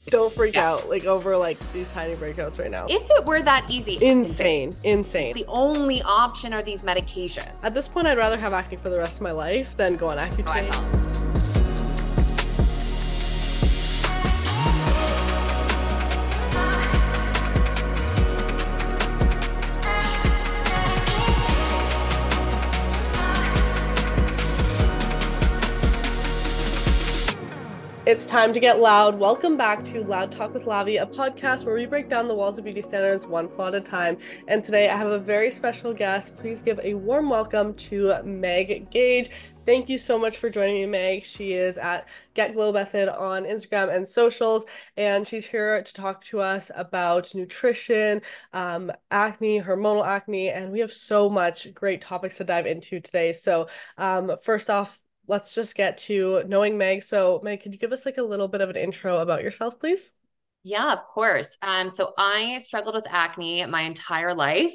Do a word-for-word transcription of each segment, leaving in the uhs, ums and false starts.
Don't freak Yeah. out like over like these tiny breakouts right now. If it were that easy, Insane, insane. the only option are these medications. At this point, I'd rather have acne for the rest of my life than go on So I Accutane. felt. It's time to get loud. Welcome back to Loud Talk with Lavi, a podcast where we break down the walls of beauty standards one flaw at a time. And today I have a very special guest. Please give a warm welcome to Meg Gage. Thank you so much for joining me, Meg. She is at Get Glow Method on Instagram and socials, and she's here to talk to us about nutrition, um, acne, hormonal acne, and we have so much great topics to dive into today. So um, first off, let's just get to knowing Meg. So, Meg, could you give us like a little bit of an intro about yourself, please? Yeah, of course. Um, so I struggled with acne my entire life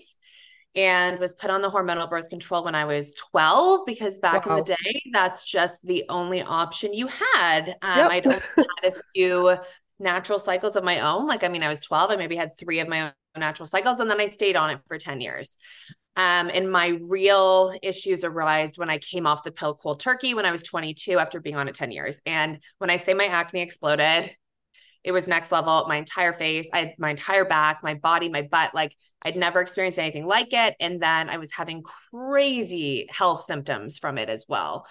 and was put on the hormonal birth control when I was twelve, because back in the Wow. day, that's just the only option you had. Um, Yep. I'd only had a few natural cycles of my own. Like, I mean, I was twelve. I maybe had three of my own natural cycles, and then I stayed on it for ten years. Um, and my real issues arose when I came off the pill cold turkey when I was twenty-two after being on it ten years. And when I say my acne exploded, it was next level. My entire face, I had my entire back, my body, my butt, like I'd never experienced anything like it. And then I was having crazy health symptoms from it as well.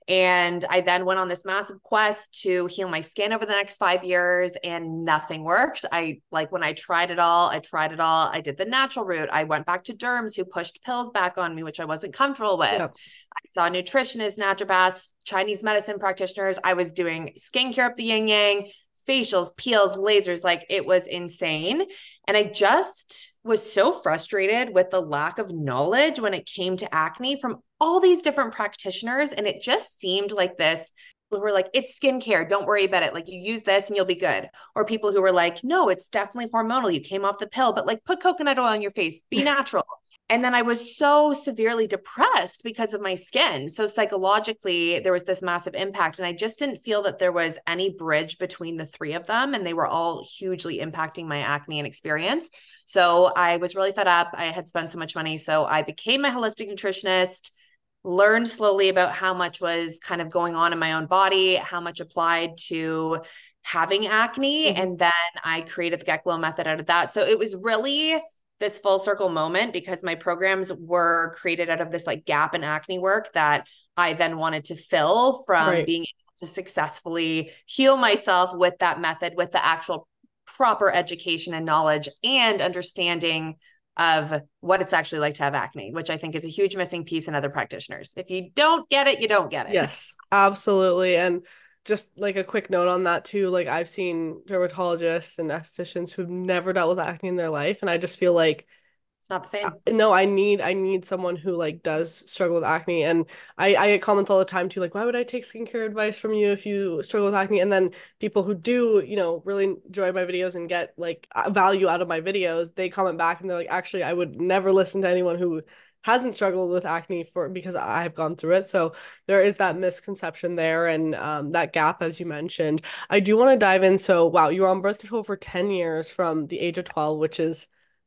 And I then went on this massive quest to heal my skin over the next five years and nothing worked. I like when I tried it all, I tried it all. I did the natural route. I went back to derms who pushed pills back on me, which I wasn't comfortable with. Yep. I saw nutritionists, naturopaths, Chinese medicine practitioners. I was doing skincare up the yin yang, facials, peels, lasers. Like it was insane. And I just was so frustrated with the lack of knowledge when it came to acne from all these different practitioners. And it just seemed like this, who were like, it's skincare. Don't worry about it. Like you use this and you'll be good. Or people who were like, no, it's definitely hormonal. You came off the pill, but like put coconut oil on your face, be natural. And then I was so severely depressed because of my skin. So psychologically, there was this massive impact. And I just didn't feel that there was any bridge between the three of them. And they were all hugely impacting my acne and experience. So I was really fed up. I had spent so much money. So I became a holistic nutritionist, learned slowly about how much was kind of going on in my own body, how much applied to having acne. Mm-hmm. And then I created the Get Glow method out of that. So it was really this full circle moment because my programs were created out of this like gap in acne work that I then wanted to fill from Right. being able to successfully heal myself with that method, with the actual proper education and knowledge and understanding of what it's actually like to have acne, which I think is a huge missing piece in other practitioners. If you don't get it, you don't get it. Yes, absolutely. And just like a quick note on that too, like I've seen dermatologists and estheticians who've never dealt with acne in their life, and I just feel like It's not the same. no, I need I need someone who like does struggle with acne. And I I get comments all the time too, like, why would I take skincare advice from you if you struggle with acne? And then people who do, you know, really enjoy my videos and get like value out of my videos, they comment back and they're like, actually, I would never listen to anyone who hasn't struggled with acne for because I've gone through it. So there is that misconception there and um, that gap, as you mentioned. I do want to dive in. So wow, you were on birth control for ten years from the age of twelve, which is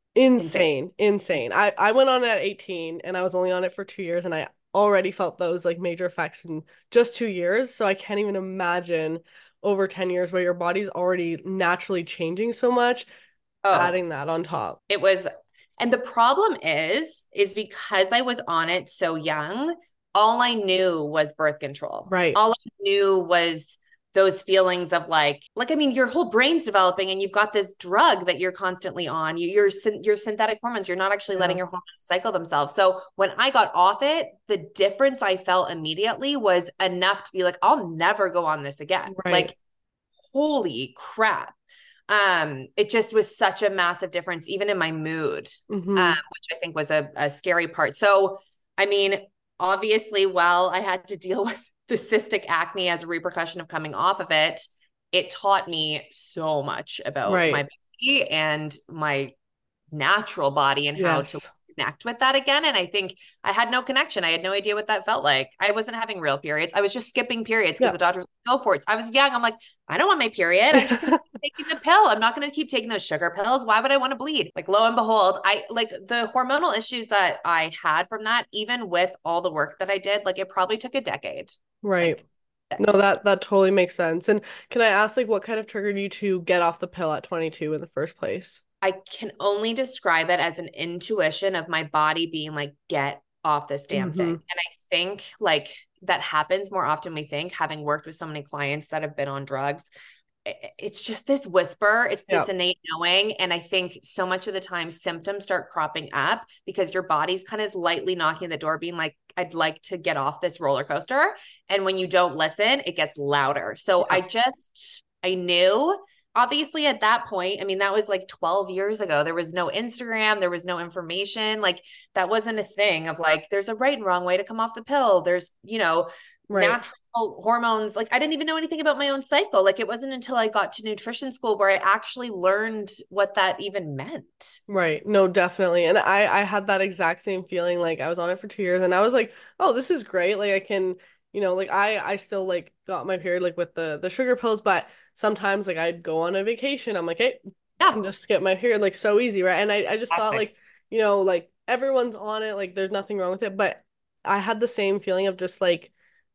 insane, insane. I I went on it at eighteen and I was only on it for two years and I already felt those like major effects in just two years. So I can't even imagine over ten years where your body's already naturally changing so much, Oh, adding that on top. it was. And the problem is, is because I was on it so young, all I knew was birth control. Right. All I knew was those feelings of like, like, I mean, your whole brain's developing and you've got this drug that you're constantly on. You, you're, your synthetic hormones, you're not actually letting Yeah. your hormones cycle themselves. So when I got off it, the difference I felt immediately was enough to be like, I'll never go on this again. Right. Like, holy crap. Um, it just was such a massive difference, even in my mood, Mhm. um, which I think was a, a scary part. So, I mean, obviously, while I had to deal with the cystic acne as a repercussion of coming off of it, it taught me so much about Right. my body and my natural body and how to Yes. connect with that again. And I think I had no connection. I had no idea what that felt like. I wasn't having real periods. I was just skipping periods because Yeah. the doctor was like, go for it. So I was young. I'm like, I don't want my period. I'm just going to keep taking the pill. I'm not going to keep taking those sugar pills. Why would I want to bleed? Like, lo and behold, I like the hormonal issues that I had from that, even with all the work that I did, like it probably took a decade. Right. Like, No, that that totally makes sense. And can I ask, like, what kind of triggered you to get off the pill at twenty-two in the first place? I can only describe it as an intuition of my body being like, get off this damn thing. Mm-hmm. And I think like that happens more often we think, having worked with so many clients that have been on drugs. It's just this whisper, it's Yeah. this innate knowing. And I think so much of the time symptoms start cropping up because your body's kind of lightly knocking at the door, being like, I'd like to get off this roller coaster. And when you don't listen, it gets louder. So Yeah. I just, I knew. Obviously, at that point, I mean, that was like twelve years ago. There was no Instagram, there was no information. Like, that wasn't a thing of like, there's a right and wrong way to come off the pill. There's, you know, Right. natural hormones. Like, I didn't even know anything about my own cycle. Like, it wasn't until I got to nutrition school where I actually learned what that even meant. Right. No, definitely. And I I had that exact same feeling. Like, I was on it for two years and I was like, oh, this is great. Like, I can, you know, like I I still like got my period like with the the sugar pills, but sometimes like I'd go on a vacation. I'm like, hey, I Yeah. can just skip my period, like so easy, right? And I I just thought Exactly. like, you know, like everyone's on it, like there's nothing wrong with it, but I had the same feeling of just like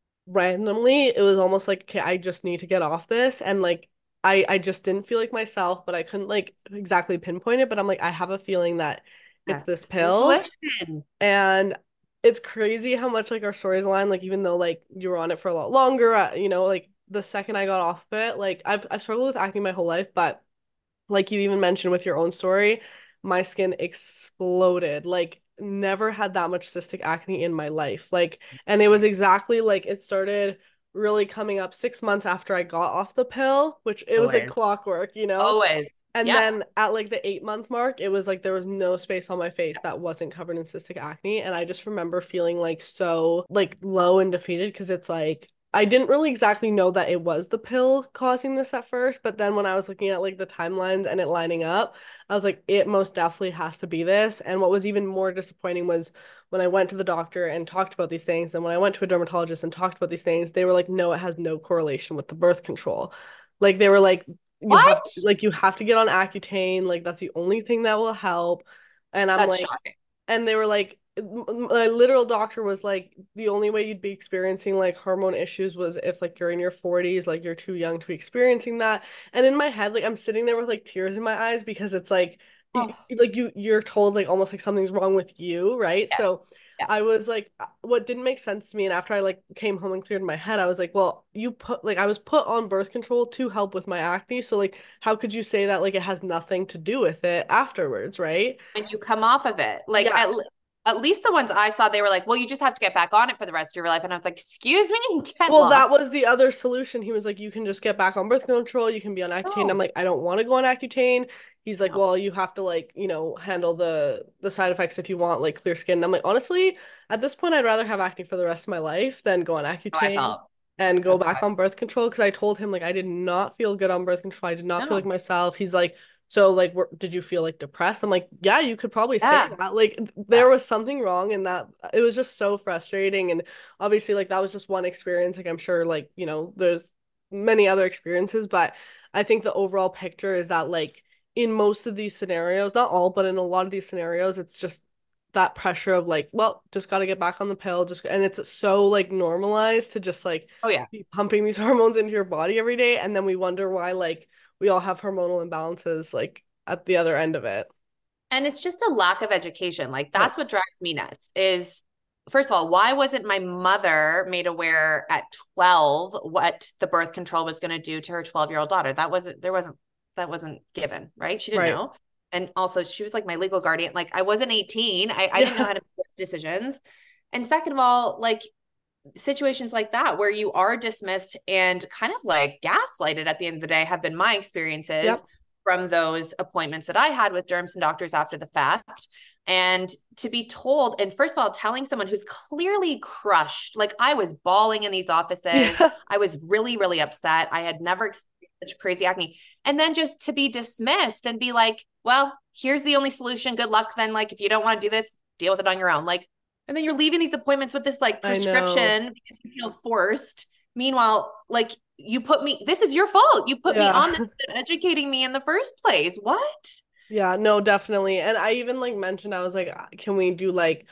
randomly it was almost like, okay, I just need to get off this. And like I I just didn't feel like myself, but I couldn't like exactly pinpoint it, but I'm like, I have a feeling that it's Yeah. this It's pill. intuition. And it's crazy how much like our stories align, like even though like you were on it for a lot longer, uh, you know, like the second I got off of it, like I've I've struggled with acne my whole life, but like you even mentioned with your own story, my skin exploded. Like never had that much cystic acne in my life. Like, and it was exactly like it started really coming up six months after I got off the pill, which it was like Always. clockwork, you know? Always. And Yep. then at like the eight month mark, it was like there was no space on my face that wasn't covered in cystic acne. And I just remember feeling like so like low and defeated because it's like I didn't really exactly know that it was the pill causing this at first, but then when I was looking at like the timelines and it lining up, I was like, it most definitely has to be this. And what was even more disappointing was when I went to the doctor and talked about these things, and when I went to a dermatologist and talked about these things, they were like, no, it has no correlation with the birth control. Like they were like, you have to, What? like you have to get on Accutane, like that's the only thing that will help. And I'm That's like, shocking. and they were like, my literal doctor was like, the only way you'd be experiencing like hormone issues was if like you're in your forties, like you're too young to be experiencing that. And in my head, like I'm sitting there with like tears in my eyes because it's like, Oh, like you you're told like almost like something's wrong with you, right? yeah. So Yeah. I was like, what didn't make sense to me, and after I like came home and cleared my head, I was like, well, you put like I was put on birth control to help with my acne, so like how could you say that like it has nothing to do with it afterwards, right? When you come off of it. Like Yeah. at, at least the ones I saw, they were like, well, you just have to get back on it for the rest of your life. And I was like, excuse me, get Well, that lost. was the other solution. He was like, you can just get back on birth control. You can be on Accutane. I'm No, like, I don't want to go on Accutane. He's like, no. well, you have to like, you know, handle the the side effects if you want like clear skin. And I'm like, honestly, at this point, I'd rather have acne for the rest of my life than go on How I Accutane felt. and go That's back how on birth control. Because I told him like I did not feel good on birth control. I did I not feel like no. myself. He's like, so like, were, did you feel like depressed? I'm like, yeah, you could probably say Yeah. that. Like, Yeah. there was something wrong, and that it was just so frustrating. And obviously like that was just one experience, like I'm sure like you know there's many other experiences, but I think the overall picture is that like in most of these scenarios, not all, but in a lot of these scenarios, it's just that pressure of like, well, just got to get back on the pill, just and it's so like normalized to just like Oh, yeah. be pumping these hormones into your body every day, and then we wonder why like we all have hormonal imbalances like at the other end of it. And it's just a lack of education. Like Right. that's what drives me nuts is first of all, why wasn't my mother made aware at twelve what the birth control was going to do to her twelve year old daughter? That wasn't, there wasn't, that wasn't given, right? She didn't Right. know. And also she was like my legal guardian. Like I wasn't eighteen. I, I didn't know Yeah. how to make those decisions. And second of all, like situations like that where you are dismissed and kind of like gaslighted at the end of the day have been my experiences Yep. from those appointments that I had with derms and doctors after the fact. And to be told, and first of all, telling someone who's clearly crushed, like I was bawling in these offices, Yeah. I was really, really upset. I had never experienced such crazy acne. And then just to be dismissed and be like, well, here's the only solution. Good luck then. Like, if you don't want to do this, deal with it on your own. Like, and then you're leaving these appointments with this like I know. prescription because you feel forced. Meanwhile, like you put me, this is your fault. You put me Yeah. on this, educating me in the first place. What? Yeah, no, definitely. And I even like mentioned, I was like, "Uh, can we do like,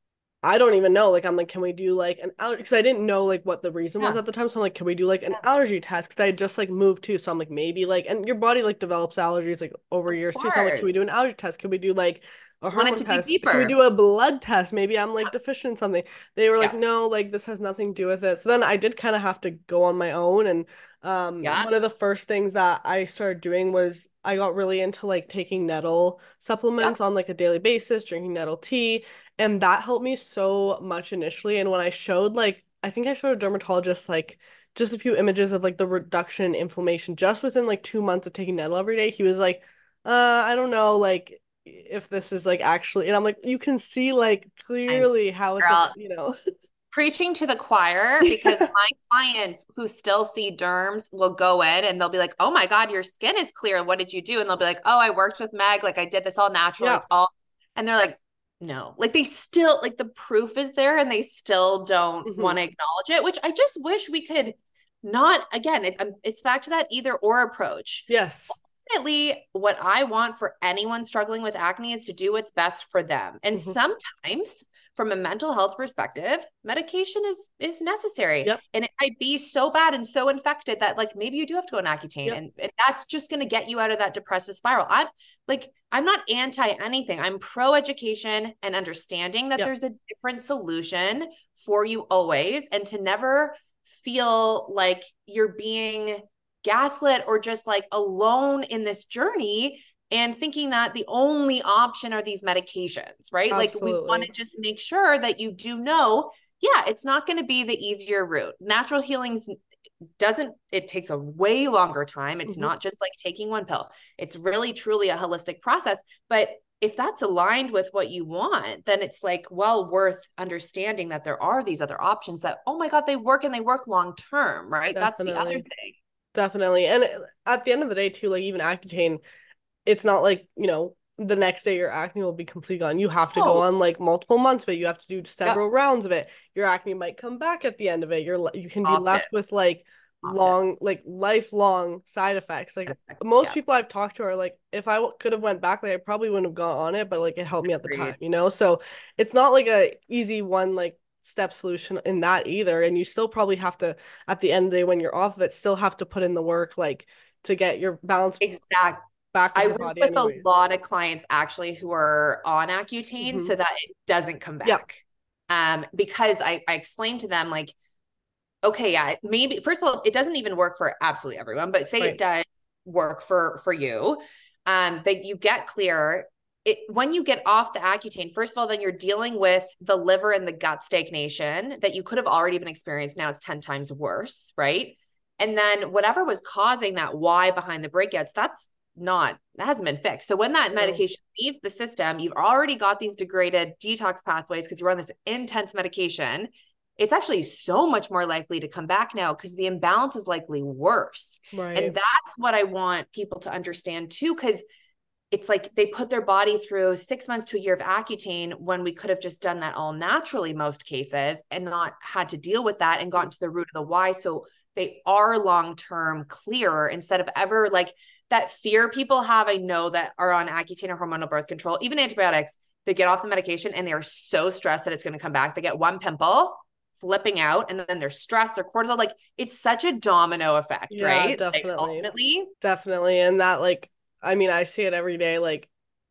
I don't even know. Like, I'm like, can we do like an allergy? Because I didn't know like what the reason was Yeah. at the time. So I'm like, can we do like an Yeah. allergy test? Because I had just like moved too. So I'm like, maybe like, and your body like develops allergies like over Of years too. So I'm like, can course. we do an allergy test? Can we do like a You wanted hormone to dig test? Can we deeper. do a blood test? Maybe I'm like deficient in something. They were like, Yeah. no, like this has nothing to do with it. So then I did kind of have to go on my own. And um, Yeah. one of the first things that I started doing was I got really into like taking nettle Yeah. supplements on like a daily basis, drinking nettle tea. And that helped me so much initially. And when I showed like, I think I showed a dermatologist like just a few images of like the reduction in inflammation just within like two months of taking nettle every day. He was like, uh, I don't know, like if this is like actually, and I'm like, you can see like I'm clearly how it's a, girl you know, preaching to the choir because yeah, my clients who still see derms will go in and they'll be like, oh my God, your skin is clear. What did you do? And they'll be like, oh, I worked with Meg. Like I did this all naturally. yeah, It's all, and they're like, no, like they still, like the proof is there and they still don't hmm want to acknowledge it, which I just wish we could not, again, it, um, it's back to that either or approach. yes, Ultimately, what I want for anyone struggling with acne is to do what's best for them. And hmm sometimes from a mental health perspective, medication is is necessary. yep, And it might be so bad and so infected that like maybe you do have to go on Accutane yep, and, and that's just going to get you out of that depressive spiral. I'm like, I'm not anti anything. I'm pro education and understanding that yep, there's a different solution for you always and to never feel like you're being gaslit or just like alone in this journey and thinking that the only option are these medications, right? Like we want absolutely. to just make sure that you do know, yeah, it's not going to be the easier route. Natural healings doesn't, it takes a way longer time. It's hmm not just like taking one pill. It's really truly a holistic process. But if that's aligned with what you want, then it's like well worth understanding that there are these other options that, oh my God, they work and they work long term, right? That's the other Definitely, thing. definitely. And at the end of the day too, like even Accutane, it's not like, you know, the next day your acne will be completely gone. You have to go Oh, on like multiple months of it. You have to do yep. several rounds of it. Your acne might come back at the end of it. You're you can be Often, left with like often. long, like lifelong side effects. Like most Yeah, people I've talked to are like, if I w- could have went back, like I probably wouldn't have gone on it, but like it helped me at the time, agreed. you know? So it's not like a easy one like step solution in that either. And you still probably have to, at the end of the day when you're off of it, still have to put in the work like to get your balance Exact. back with I your work body with a anyways. lot of clients actually who are on Accutane hmm so that it doesn't come Yeah. back. Um, because I, I explained to them, like, okay, yeah, maybe first of all, it doesn't even work for absolutely everyone, but say it Right. does work for for you, um, that you get clear. It, when you get off the Accutane, first of all, then you're dealing with the liver and the gut stagnation that you could have already been experienced. Now it's ten times worse, right? And then whatever was causing that why behind the breakouts, that's not, that hasn't been fixed. So when that No. medication leaves the system, you've already got these degraded detox pathways because you're on this intense medication. It's actually so much more likely to come back now because the imbalance is likely worse. And Right. that's what I want people to understand too, because it's like they put their body through six months to a year of Accutane when we could have just done that all naturally, most cases, and not had to deal with that and gotten to the root of the why. So they are long term clearer instead of ever like that fear people have. I know that are on Accutane or hormonal birth control, even antibiotics, they get off the medication and they are so stressed that it's going to come back. They get one pimple flipping out and then they're stressed, their cortisol, like it's such a domino effect, Yeah, right? Like definitely. ultimately, Definitely. And that like I mean, I see it every day. Like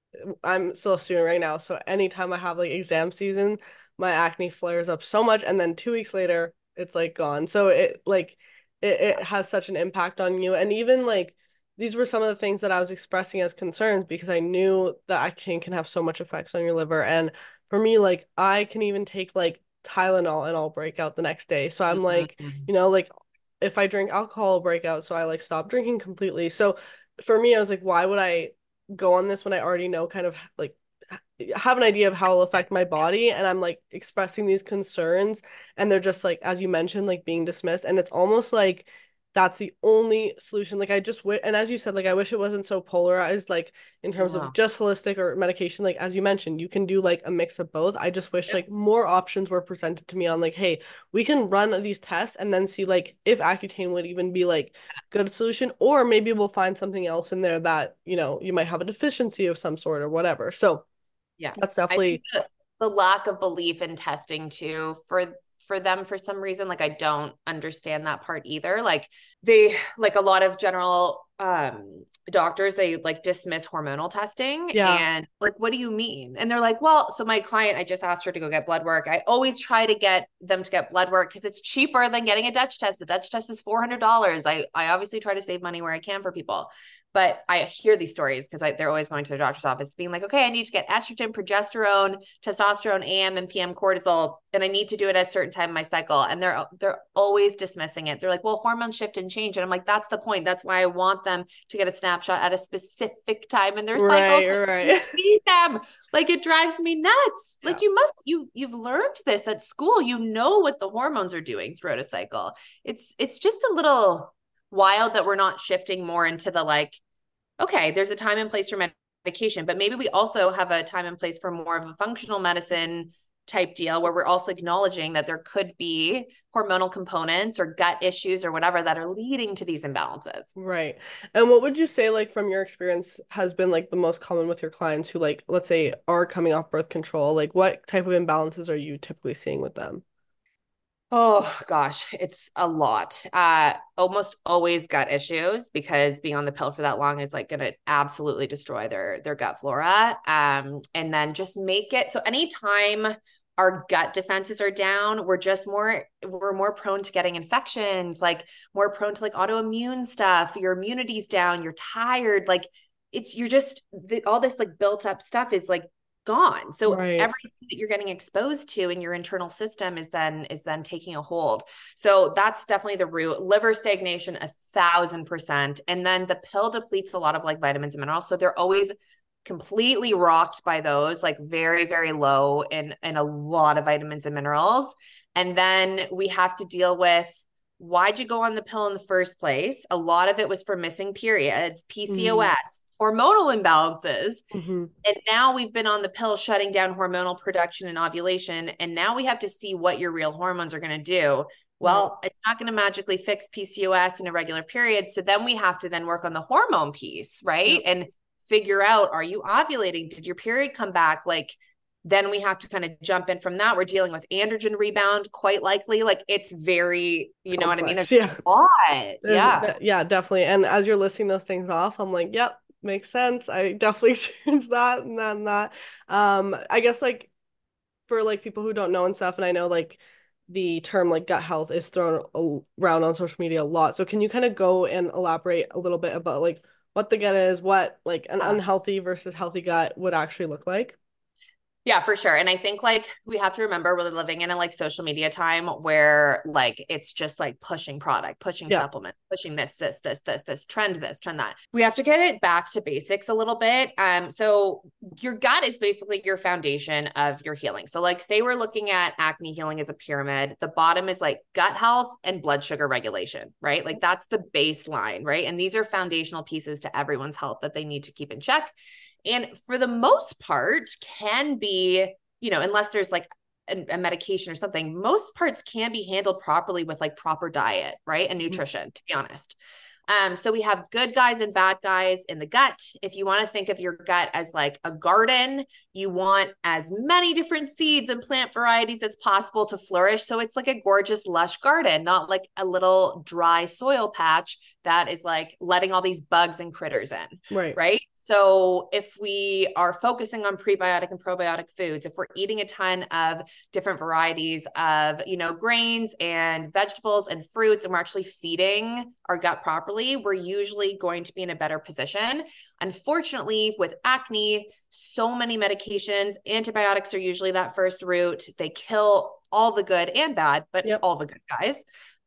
I'm still a student right now, so anytime I have like exam season, my acne flares up so much and then two weeks later it's like gone. So it like it, yeah, it has such an impact on you. And even like these were some of the things that I was expressing as concerns because I knew that acne can have so much effects on your liver. And for me, like I can even take like Tylenol and I'll break out the next day. So I'm like, mm-hmm. you know, like if I drink alcohol, I'll break out. So I like stop drinking completely. So for me, I was like, why would I go on this when I already know kind of like have an idea of how it'll affect my body and I'm like expressing these concerns and they're just like as you mentioned like being dismissed and it's almost like that's the only solution. Like I just wish, and as you said, like I wish it wasn't so polarized, like in terms of No. just holistic or medication. Like as you mentioned, you can do like a mix of both. I just wish Yep. like more options were presented to me on like, hey, we can run these tests and then see like if Accutane would even be like good solution, or maybe we'll find something else in there that, you know, you might have a deficiency of some sort or whatever. So Yeah. that's I think definitely the, the lack of belief in testing too for for them for some reason, like I don't understand that part either. Like they like a lot of general um doctors, they like dismiss hormonal testing yeah. and like, what do you mean? And they're like, well, so my client, I just asked her to go get blood work. I always try to get them to get blood work because it's cheaper than getting a Dutch test. The Dutch test is four hundred dollars. I I obviously try to save money where I can for people. But I hear these stories because they're always going to their doctor's office being like, okay, I need to get estrogen, progesterone, testosterone, A M and P M cortisol, and I need to do it at a certain time in my cycle. And they're they're always dismissing it. They're like, well, hormones shift and change. And I'm like, that's the point. That's why I want them to get a snapshot at a specific time in their cycle. Right, So right. see them. Like it drives me nuts. Yeah. Like you must, you you've learned this at school. You know what the hormones are doing throughout a cycle. It's it's just a little wild that we're not shifting more into the like, okay, there's a time and place for medication, but maybe we also have a time and place for more of a functional medicine type deal where we're also acknowledging that there could be hormonal components or gut issues or whatever that are leading to these imbalances. Right. And what would you say, like, from your experience, has been like the most common with your clients who, like, let's say, are coming off birth control? Like, what type of imbalances are you typically seeing with them? Oh gosh, it's a lot. Uh, almost always gut issues because being on the pill for that long is like going to absolutely destroy their their gut flora. Um, and then just make it so anytime our gut defenses are down, we're just more we're more prone to getting infections, like more prone to like autoimmune stuff. Your immunity's down, you're tired, like it's you're just the, all this like built up stuff is like gone. So Right. everything that you're getting exposed to in your internal system is then is then taking a hold. So that's definitely the root. Liver stagnation, a thousand percent. And then the pill depletes a lot of like vitamins and minerals. So they're always completely rocked by those, like very, very low in, in a lot of vitamins and minerals. And then we have to deal with why'd you go on the pill in the first place? A lot of it was for missing periods, P C O S, mm-hmm. hormonal imbalances. Mm-hmm. And now we've been on the pill shutting down hormonal production and ovulation. And now we have to see what your real hormones are going to do. Well, right. It's not going to magically fix P C O S and irregular periods. So then we have to then work on the hormone piece, right? Yep. And figure out, are you ovulating? Did your period come back? Like, then we have to kind of jump in from that. We're dealing with androgen rebound, quite likely. Like it's very, you know Complex. What I mean? There's yeah. a lot. There's, yeah. Th- yeah, definitely. And as you're listing those things off, I'm like, yep, makes sense. I definitely experienced that and that and that. Um, I guess like for like people who don't know and stuff, and I know like the term like gut health is thrown around on social media a lot. So can you kind of go and elaborate a little bit about like what the gut is, what like an unhealthy versus healthy gut would actually look like? Yeah, for sure. And I think like we have to remember we're living in a like social media time where like it's just like pushing product, pushing yeah. supplement, pushing this, this, this, this, this, trend, this, trend, that. We have to get it back to basics a little bit. Um, so your gut is basically your foundation of your healing. So like say we're looking at acne healing as a pyramid, the bottom is like gut health and blood sugar regulation, right? Like that's the baseline, right? And these are foundational pieces to everyone's health that they need to keep in check. And for the most part can be, you know, unless there's like a, a medication or something, most parts can be handled properly with like proper diet, right? And nutrition, to be honest. Um, so we have good guys and bad guys in the gut. If you want to think of your gut as like a garden, you want as many different seeds and plant varieties as possible to flourish. So it's like a gorgeous, lush garden, not like a little dry soil patch that is like letting all these bugs and critters in. Right. Right. So if we are focusing on prebiotic and probiotic foods, if we're eating a ton of different varieties of, you know, grains and vegetables and fruits, and we're actually feeding our gut properly, we're usually going to be in a better position. Unfortunately, with acne, so many medications, antibiotics are usually that first route. They kill all the good and bad, but yep. all the good guys.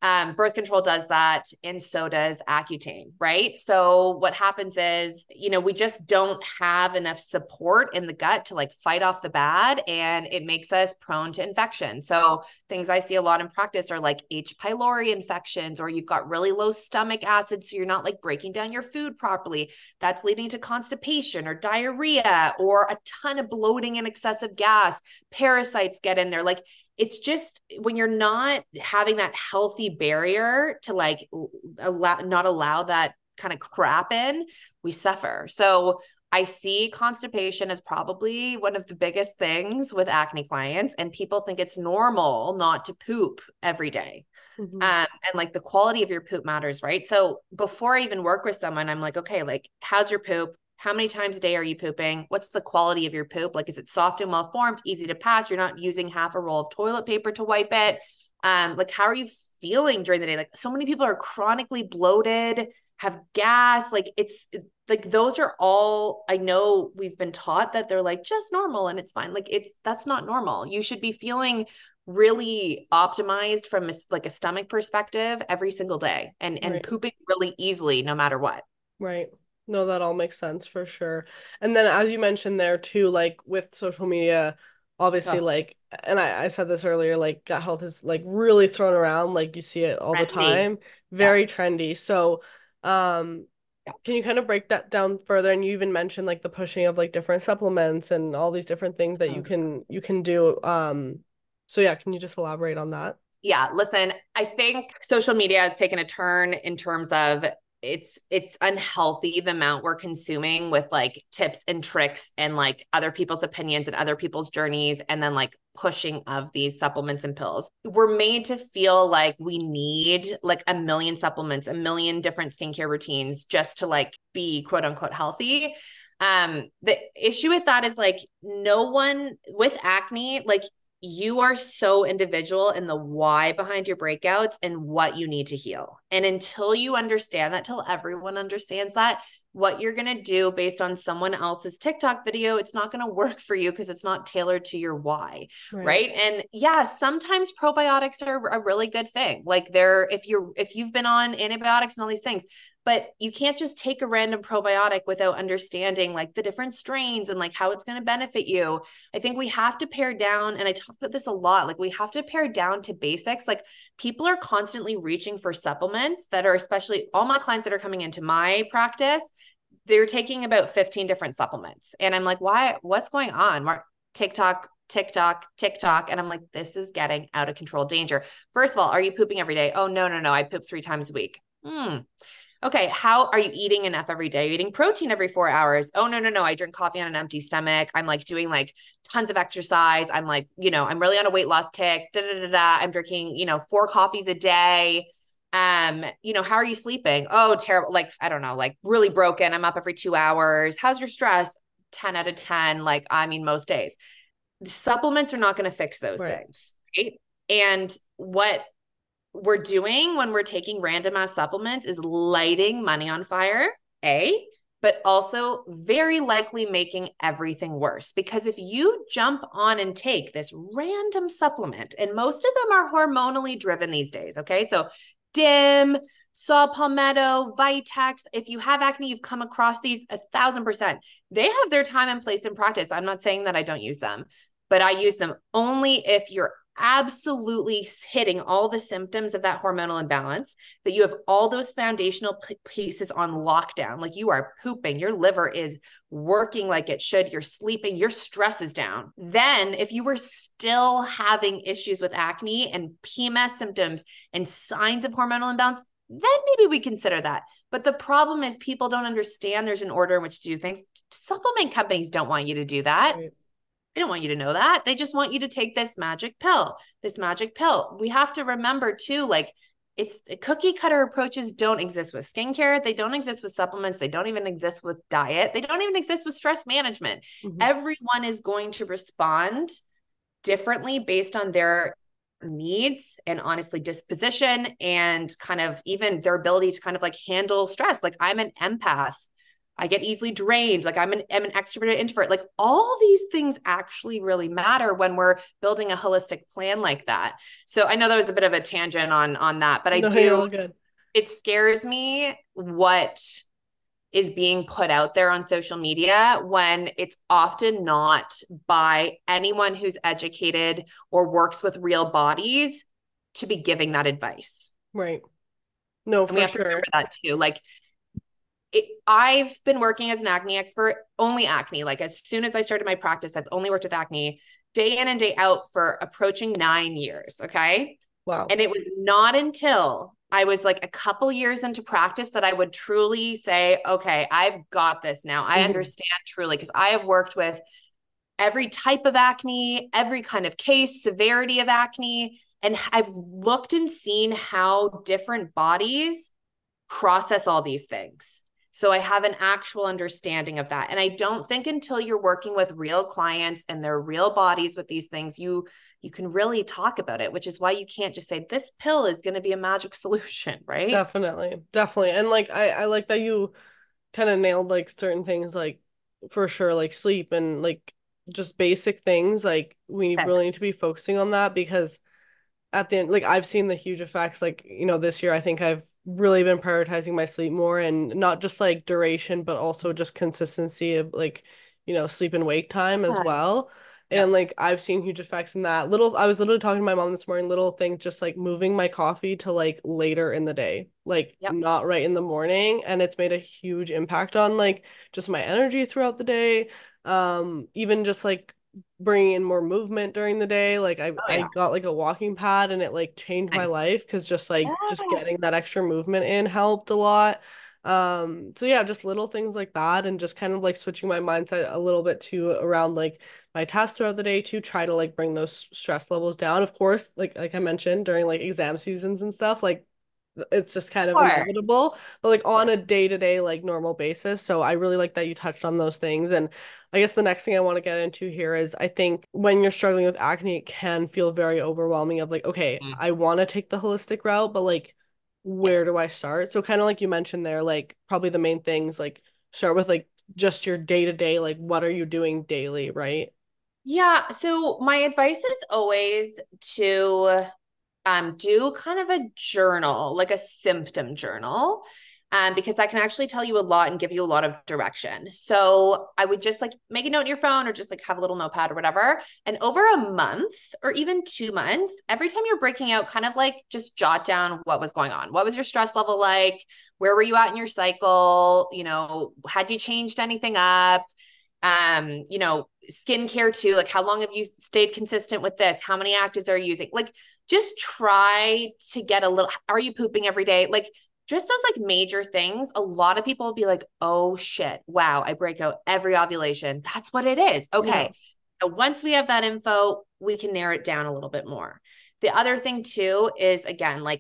Um, birth control does that, and so does Accutane, right? So what happens is, you know, we just don't have enough support in the gut to like fight off the bad, and it makes us prone to infection. So things I see a lot in practice are like H. pylori infections, or you've got really low stomach acid, so you're not like breaking down your food properly. That's leading to constipation or diarrhea, or a ton of bloating and excessive gas. Parasites get in there. Like, it's just when you're not having that healthy barrier to like allow, not allow that kind of crap in, we suffer. So I see constipation as probably one of the biggest things with acne clients, and people think it's normal not to poop every day. Mm-hmm. Um, and like the quality of your poop matters, right? So before I even work with someone, I'm like, okay, like, how's your poop? How many times a day are you pooping? What's the quality of your poop? Like, is it soft and well formed, easy to pass? You're not using half a roll of toilet paper to wipe it. Um, like, how are you feeling during the day? Like, so many people are chronically bloated, have gas. Like, it's like, those are all, I know we've been taught that they're like just normal and it's fine. Like, it's, that's not normal. You should be feeling really optimized from a, like a stomach perspective every single day, and, and right. pooping really easily, no matter what. Right. No, that all makes sense for sure. And then as you mentioned there too, like with social media, obviously, oh. like, and I, I said this earlier, like gut health is like really thrown around, like you see it all trendy. the time, very yeah. trendy. So, um, yeah. can you kind of break that down further? And you even mentioned like the pushing of like different supplements and all these different things that oh. you can, you can do. Um, so yeah, can you just elaborate on that? Yeah, listen, I think social media has taken a turn in terms of it's it's unhealthy the amount we're consuming with like tips and tricks and like other people's opinions and other people's journeys, and then like pushing of these supplements and pills. We're made to feel like we need like a million supplements, a million different skincare routines just to like be quote unquote healthy. Um, the issue with that is like no one with acne, like you are so individual in the why behind your breakouts and what you need to heal. And until you understand that, till everyone understands that, what you're going to do based on someone else's TikTok video, it's not going to work for you because it's not tailored to your why. Right. right. And yeah, sometimes probiotics are a really good thing. Like they're, if you're, if you've been on antibiotics and all these things, but you can't just take a random probiotic without understanding like the different strains and like how it's going to benefit you. I think we have to pare down, and I talk about this a lot, like we have to pare down to basics. Like people are constantly reaching for supplements that are, especially all my clients that are coming into my practice, they're taking about fifteen different supplements. And I'm like, why, what's going on? TikTok, TikTok, TikTok. And I'm like, this is getting out of control, danger. First of all, are you pooping every day? Oh, no, no, no. I poop three times a week. Hmm. Okay, how are you eating enough every day? Are you eating protein every four hours? Oh, no, no, no. I drink coffee on an empty stomach. I'm like doing like tons of exercise. I'm like, you know, I'm really on a weight loss kick. Da, da, da, da. I'm drinking, you know, four coffees a day. Um, you know, how are you sleeping? Oh, terrible. Like, I don't know, like really broken. I'm up every two hours. How's your stress? ten out of ten. Like, I mean, most days. The supplements are not going to fix those right. things. Right. And what we're doing when we're taking random ass supplements is lighting money on fire, A, but also very likely making everything worse. Because if you jump on and take this random supplement, and most of them are hormonally driven these days, okay? So D I M, saw palmetto, Vitex, if you have acne, you've come across these a thousand percent. They have their time and place in practice. I'm not saying that I don't use them, but I use them only if you're absolutely hitting all the symptoms of that hormonal imbalance, that you have all those foundational p- pieces on lockdown. Like you are pooping, your liver is working like it should, you're sleeping, your stress is down. Then if you were still having issues with acne and P M S symptoms and signs of hormonal imbalance, then maybe we consider that. But the problem is people don't understand there's an order in which to do things. Supplement companies don't want you to do that. Right. They don't want you to know that. They just want you to take this magic pill, this magic pill. We have to remember too, like it's cookie cutter approaches don't exist with skincare. They don't exist with supplements. They don't even exist with diet. They don't even exist with stress management. Mm-hmm. Everyone is going to respond differently based on their needs and honestly disposition and kind of even their ability to kind of like handle stress. Like I'm an empath. I get easily drained. Like I'm an, I'm an extroverted introvert. Like all these things actually really matter when we're building a holistic plan like that. So I know that was a bit of a tangent on, on that, but I No, you're do, all good. it scares me what is being put out there on social media when it's often not by anyone who's educated or works with real bodies to be giving that advice. Right. No, And we for have to remember sure. that too. Like it, I've been working as an acne expert, only acne. Like as soon as I started my practice, I've only worked with acne day in and day out for approaching nine years. Okay. Wow. And it was not until I was like a couple years into practice that I would truly say, okay, I've got this now. I Mm-hmm. understand truly because I have worked with every type of acne, every kind of case, severity of acne. And I've looked and seen how different bodies process all these things. So I have an actual understanding of that. And I don't think until you're working with real clients and their real bodies with these things, you you can really talk about it, which is why you can't just say this pill is going to be a magic solution, right? Definitely. Definitely. And like I I like that you kind of nailed like certain things, like for sure, like sleep and like just basic things. Like we Okay. really need to be focusing on that because at the end, like I've seen the huge effects. Like, you know, this year I think I've really been prioritizing my sleep more, and not just like duration, but also just consistency of like, you know, sleep and wake time as Yeah. well. And Yep. like I've seen huge effects in that. Little, I was literally talking to my mom this morning, little things just like moving my coffee to like later in the day, like Yep. not right in the morning, and it's made a huge impact on like just my energy throughout the day. Um, even just like bringing in more movement during the day. Like I Oh I yeah. got like a walking pad, and it like changed my Nice. life because just like just Yeah. getting that extra movement in helped a lot. Um, so yeah, just little things like that, and just kind of like switching my mindset a little bit too around like my tasks throughout the day to try to like bring those stress levels down. Of course, like like I mentioned during like exam seasons and stuff, like it's just kind of Sure. inevitable, but like on a day-to-day like normal basis. So I really like that you touched on those things. And I guess the next thing I want to get into here is I think when you're struggling with acne, it can feel very overwhelming of like, okay, Mm. I want to take the holistic route, but like Yeah. where do I start? So kind of like you mentioned there, like probably the main things like start with like just your day-to-day, like what are you doing daily, right? Yeah. So my advice is always to um, do kind of a journal, like a symptom journal, um, because that can actually tell you a lot and give you a lot of direction. So I would just like make a note in your phone or just like have a little notepad or whatever. And over a month or even two months, every time you're breaking out, kind of like just jot down what was going on. What was your stress level like? Where were you at in your cycle? You know, had you changed anything up? Um, you know, skincare too. Like, how long have you stayed consistent with this? How many actives are you using? Like, just try to get a little, are you pooping every day? Like, just those like major things. A lot of people will be like, oh shit, wow, I break out every ovulation. That's what it is. Yeah. Okay. Now, once we have that info, we can narrow it down a little bit more. The other thing too is again, like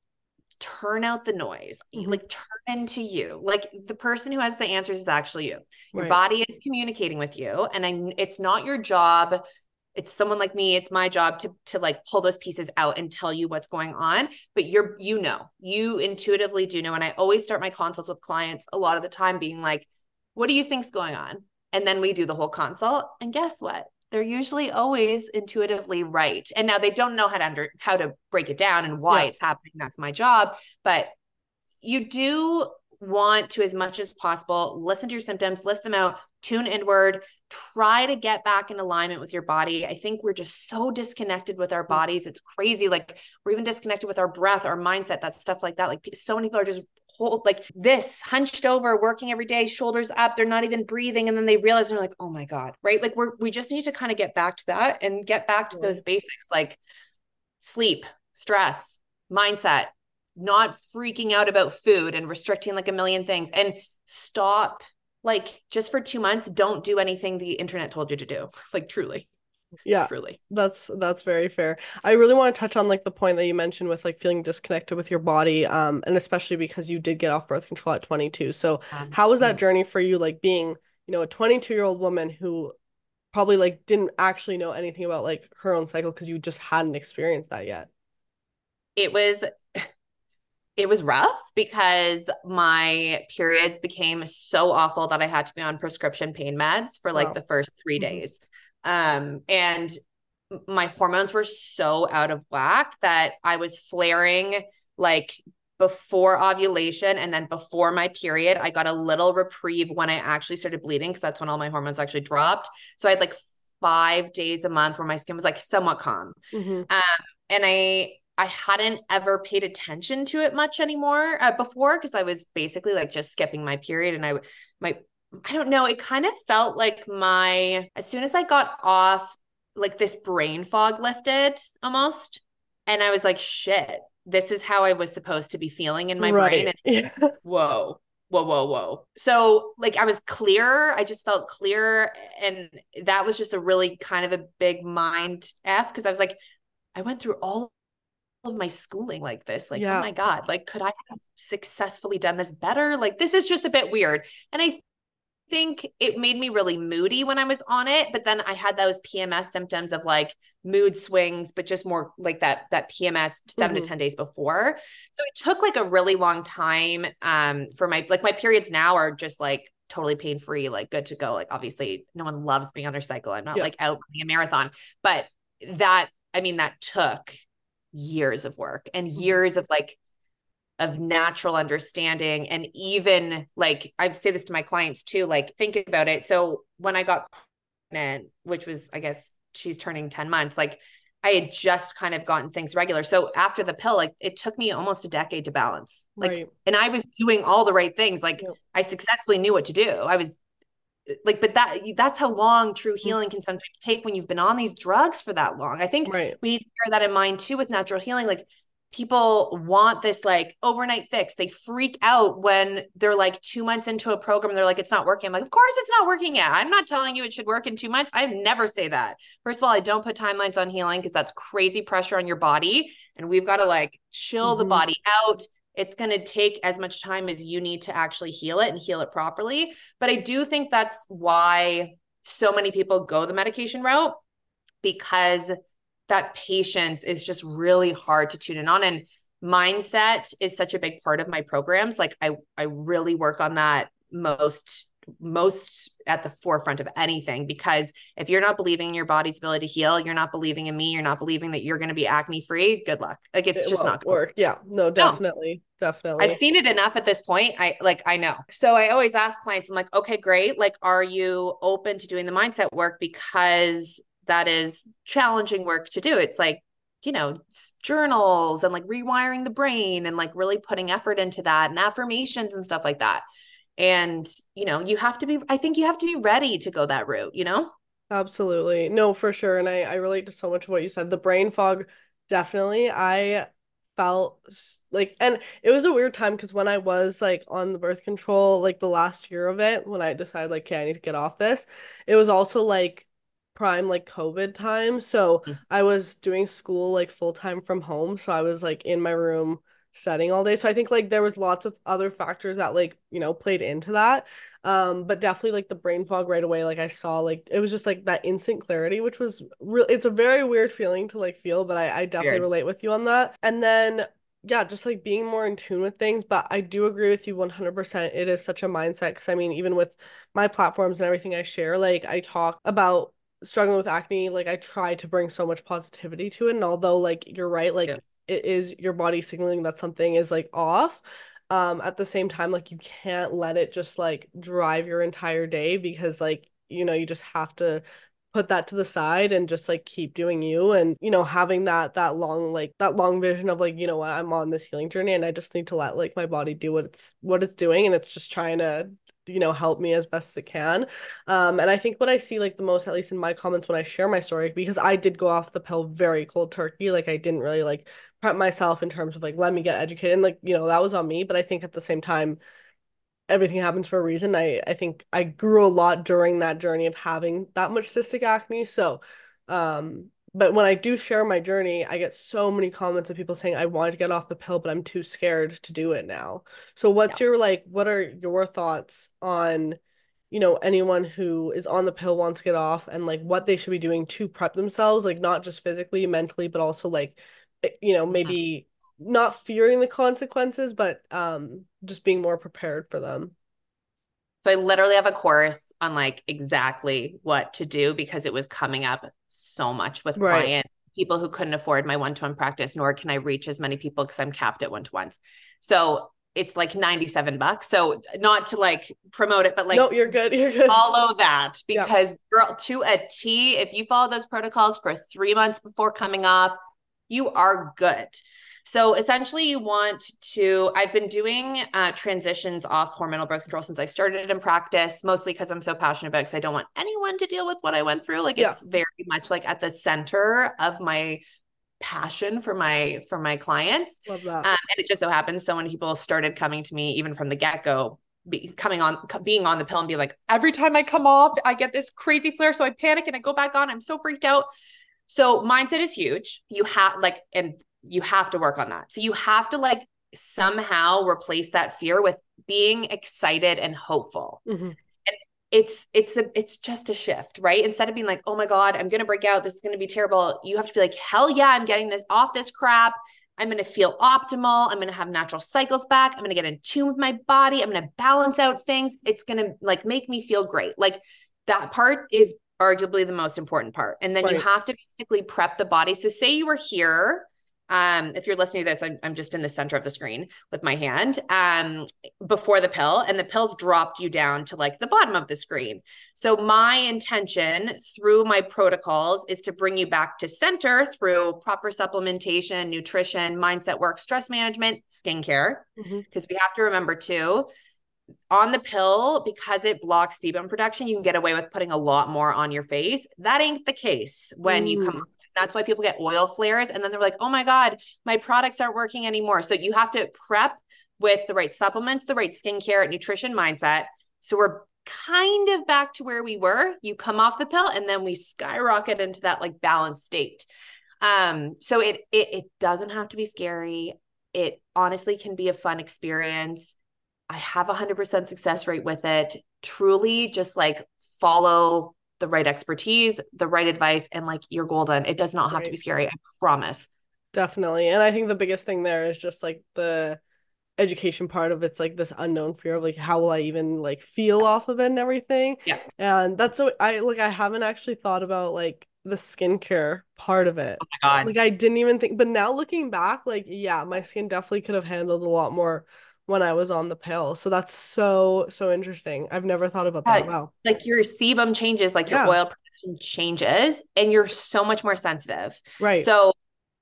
turn out the noise, Hmm. like turn into you. Like the person who has the answers is actually you. Your Right. body is communicating with you. And I, it's not your job. It's someone like me. It's my job to, to like pull those pieces out and tell you what's going on. But you're, you know, you intuitively do know. And I always start my consults with clients a lot of the time being like, what do you think's going on? And then we do the whole consult. And guess what? They're usually always intuitively right. And now they don't know how to under how to break it down and why Yeah. it's happening. That's my job. But you do want to, as much as possible, listen to your symptoms, list them out, tune inward, try to get back in alignment with your body. I think we're just so disconnected with our bodies. It's crazy. Like we're even disconnected with our breath, our mindset, that stuff like that. Like so many people are just hold like this hunched over working every day, shoulders up, they're not even breathing, and then they realize they're like, oh my god, right? Like we're we just need to kind of get back to that and get back to those basics, like sleep, stress, mindset, not freaking out about food and restricting like a million things, and stop, like just for two months don't do anything the internet told you to do. Like truly, Yeah, truly. that's that's very fair. I really want to touch on like the point that you mentioned with like feeling disconnected with your body, um, and especially because you did get off birth control at twenty-two. So um, how was that mm. journey for you, like being, you know, a twenty-two year old woman who probably like didn't actually know anything about like her own cycle because you just hadn't experienced that yet? It was It was rough because my periods became so awful that I had to be on prescription pain meds for like Wow. the first three Mm-hmm. days. Um, and my hormones were so out of whack that I was flaring like before ovulation and then before my period. I got a little reprieve when I actually started bleeding because that's when all my hormones actually dropped. So I had like five days a month where my skin was like somewhat calm. Mm-hmm. Um, and I I hadn't ever paid attention to it much anymore uh, before because I was basically like just skipping my period and I my I don't know, it kind of felt like my as soon as I got off, like this brain fog lifted almost, and I was like, shit, this is how I was supposed to be feeling in my brain. Right. And Yeah. whoa, whoa, whoa, whoa. So like I was clear. I just felt clear. And that was just a really kind of a big mind F because I was like, I went through all of my schooling like this. Like, oh Yeah. my God, like, could I have successfully done this better? Like, this is just a bit weird. And I think it made me really moody when I was on it, but then I had those P M S symptoms of like mood swings, but just more like that that P M S seven Mm-hmm. to ten days before. So it took like a really long time um for my like my periods now are just like totally pain free, like good to go. Like obviously no one loves being on their cycle. I'm not Yeah. like out running a marathon, but that I mean that took years of work and Mm-hmm. years of like of natural understanding. And even like I say this to my clients too, like think about it. So when I got pregnant, which was, I guess she's turning ten months, like I had just kind of gotten things regular. So after the pill, like it took me almost a decade to balance. Like, Right. and I was doing all the right things. Like Yeah. I successfully knew what to do. I was like, but that that's how long true healing can sometimes take when you've been on these drugs for that long. I think Right. we need to bear that in mind too with natural healing. Like people want this like overnight fix. They freak out when they're like two months into a program. They're like, it's not working. I'm like, of course it's not working yet. I'm not telling you it should work in two months. I never say that. First of all, I don't put timelines on healing because that's crazy pressure on your body. And we've got to like chill the Mm-hmm. body out. It's going to take as much time as you need to actually heal it and heal it properly. But I do think that's why so many people go the medication route, because that patience is just really hard to tune in on. And mindset is such a big part of my programs. Like I, I really work on that most most at the forefront of anything, because if you're not believing in your body's ability to heal, you're not believing in me, you're not believing that you're going to be acne free, good luck. Like it's It just won't not going work. Yeah. No, to no. definitely. I've Definitely. seen it enough at this point. I like, I know. So I always ask clients, I'm like, okay, great. Like, are you open to doing the mindset work? Because that is challenging work to do. It's like, you know, journals and like rewiring the brain and like really putting effort into that and affirmations and stuff like that. And, you know, you have to be, I think you have to be ready to go that route, you know? Absolutely. No, for sure. And I, I relate to so much of what you said. The brain fog, definitely. I felt s- like, and it was a weird time because when I was like on the birth control, like the last year of it, when I decided like, okay, I need to get off this, it was also like prime like COVID time. So I was doing school like full time from home. So I was like in my room studying all day. So I think like there was lots of other factors that like, you know, played into that. Um, but definitely like the brain fog right away, like I saw like it was just like that instant clarity, which was real. It's a very weird feeling to like feel, but I, I definitely Weird. relate with you on that. And then yeah, just like being more in tune with things. But I do agree with you one hundred percent. It is such a mindset because I mean, even with my platforms and everything I share, like I talk about struggling with acne, like I try to bring so much positivity to it. And although like you're right, Yeah. like it is your body signaling that something is like off, um at the same time like you can't let it just like drive your entire day because like you know you just have to put that to the side and just like keep doing you and you know having that that long like that long vision of like you know what I'm on this healing journey and I just need to let like my body do what it's what it's doing and it's just trying to you know help me as best it can. Um and I think what I see like the most, at least in my comments when I share my story, because I did go off the pill very cold turkey, like I didn't really like prep myself in terms of like let me get educated and like you know that was on me, but I think at the same time everything happens for a reason. I i think I grew a lot during that journey of having that much cystic acne. So um but when I do share my journey I get so many comments of people saying I wanted to get off the pill but I'm too scared to do it now. So Yeah. what's your like what are your thoughts on you know anyone who is on the pill wants to get off and like what they should be doing to prep themselves, like not just physically mentally but also like eh, you know Mhm. maybe not fearing the consequences, but um just being more prepared for them. So I literally have a course on like exactly what to do because it was coming up so much with Right. clients, people who couldn't afford my one-to-one practice, nor can I reach as many people because I'm capped at one-to-ones. So it's like ninety-seven bucks. So not to like promote it, but like No, you're good. You're good. follow that Yeah. because girl, to a T, if you follow those protocols for three months before coming off, you are good. So essentially you want to, I've been doing uh, transitions off hormonal birth control since I started in practice, mostly because I'm so passionate about it because I don't want anyone to deal with what I went through. Like Yeah. it's very much like at the center of my passion for my, for my clients. Love that. Um, and it just so happens so many people started coming to me even from the get-go, be, coming on, being on the pill and be like, every time I come off, I get this crazy flare. So I panic and I go back on. I'm so freaked out. So mindset is huge. You have like, and you have to work on that. So you have to like somehow replace that fear with being excited and hopeful. Mm-hmm. And it's, it's, a, it's just a shift, right? Instead of being like, oh my God, I'm going to break out. This is going to be terrible. You have to be like, hell yeah, I'm getting this off this crap. I'm going to feel optimal. I'm going to have natural cycles back. I'm going to get in tune with my body. I'm going to balance out things. It's going to like make me feel great. Like that part is arguably the most important part. And then right. you have to basically prep the body. So say you were here. Um, if you're listening to this, I'm, I'm just in the center of the screen with my hand, um, before the pill, and the pills dropped you down to like the bottom of the screen. So my intention through my protocols is to bring you back to center through proper supplementation, nutrition, mindset work, stress management, skincare. Mm-hmm. Because we have to remember too, on the pill, because it blocks sebum production, you can get away with putting a lot more on your face. That ain't the case when mm. you come. That's why people get oil flares. And then they're like, oh my God, my products aren't working anymore. So you have to prep with the right supplements, the right skincare, nutrition, mindset. So we're kind of back to where we were. You come off the pill and then we skyrocket into that like balanced state. Um, so it, it, it doesn't have to be scary. It honestly can be a fun experience. I have a hundred percent success rate with it. Truly just like follow the right expertise, the right advice, and like you're golden. It does not have right. to be scary. I promise. Definitely. And I think the biggest thing there is just like the education part of it's like this unknown fear of like, how will I even like feel off of it and everything. Yeah. And that's so I like, I haven't actually thought about like the skincare part of it. Oh my God. Like I didn't even think, but now looking back, like, yeah, my skin definitely could have handled a lot more when I was on the pill. So that's so, so interesting. I've never thought about that. Yeah, wow. Like your sebum changes, like your yeah. oil production changes, and you're so much more sensitive. Right. So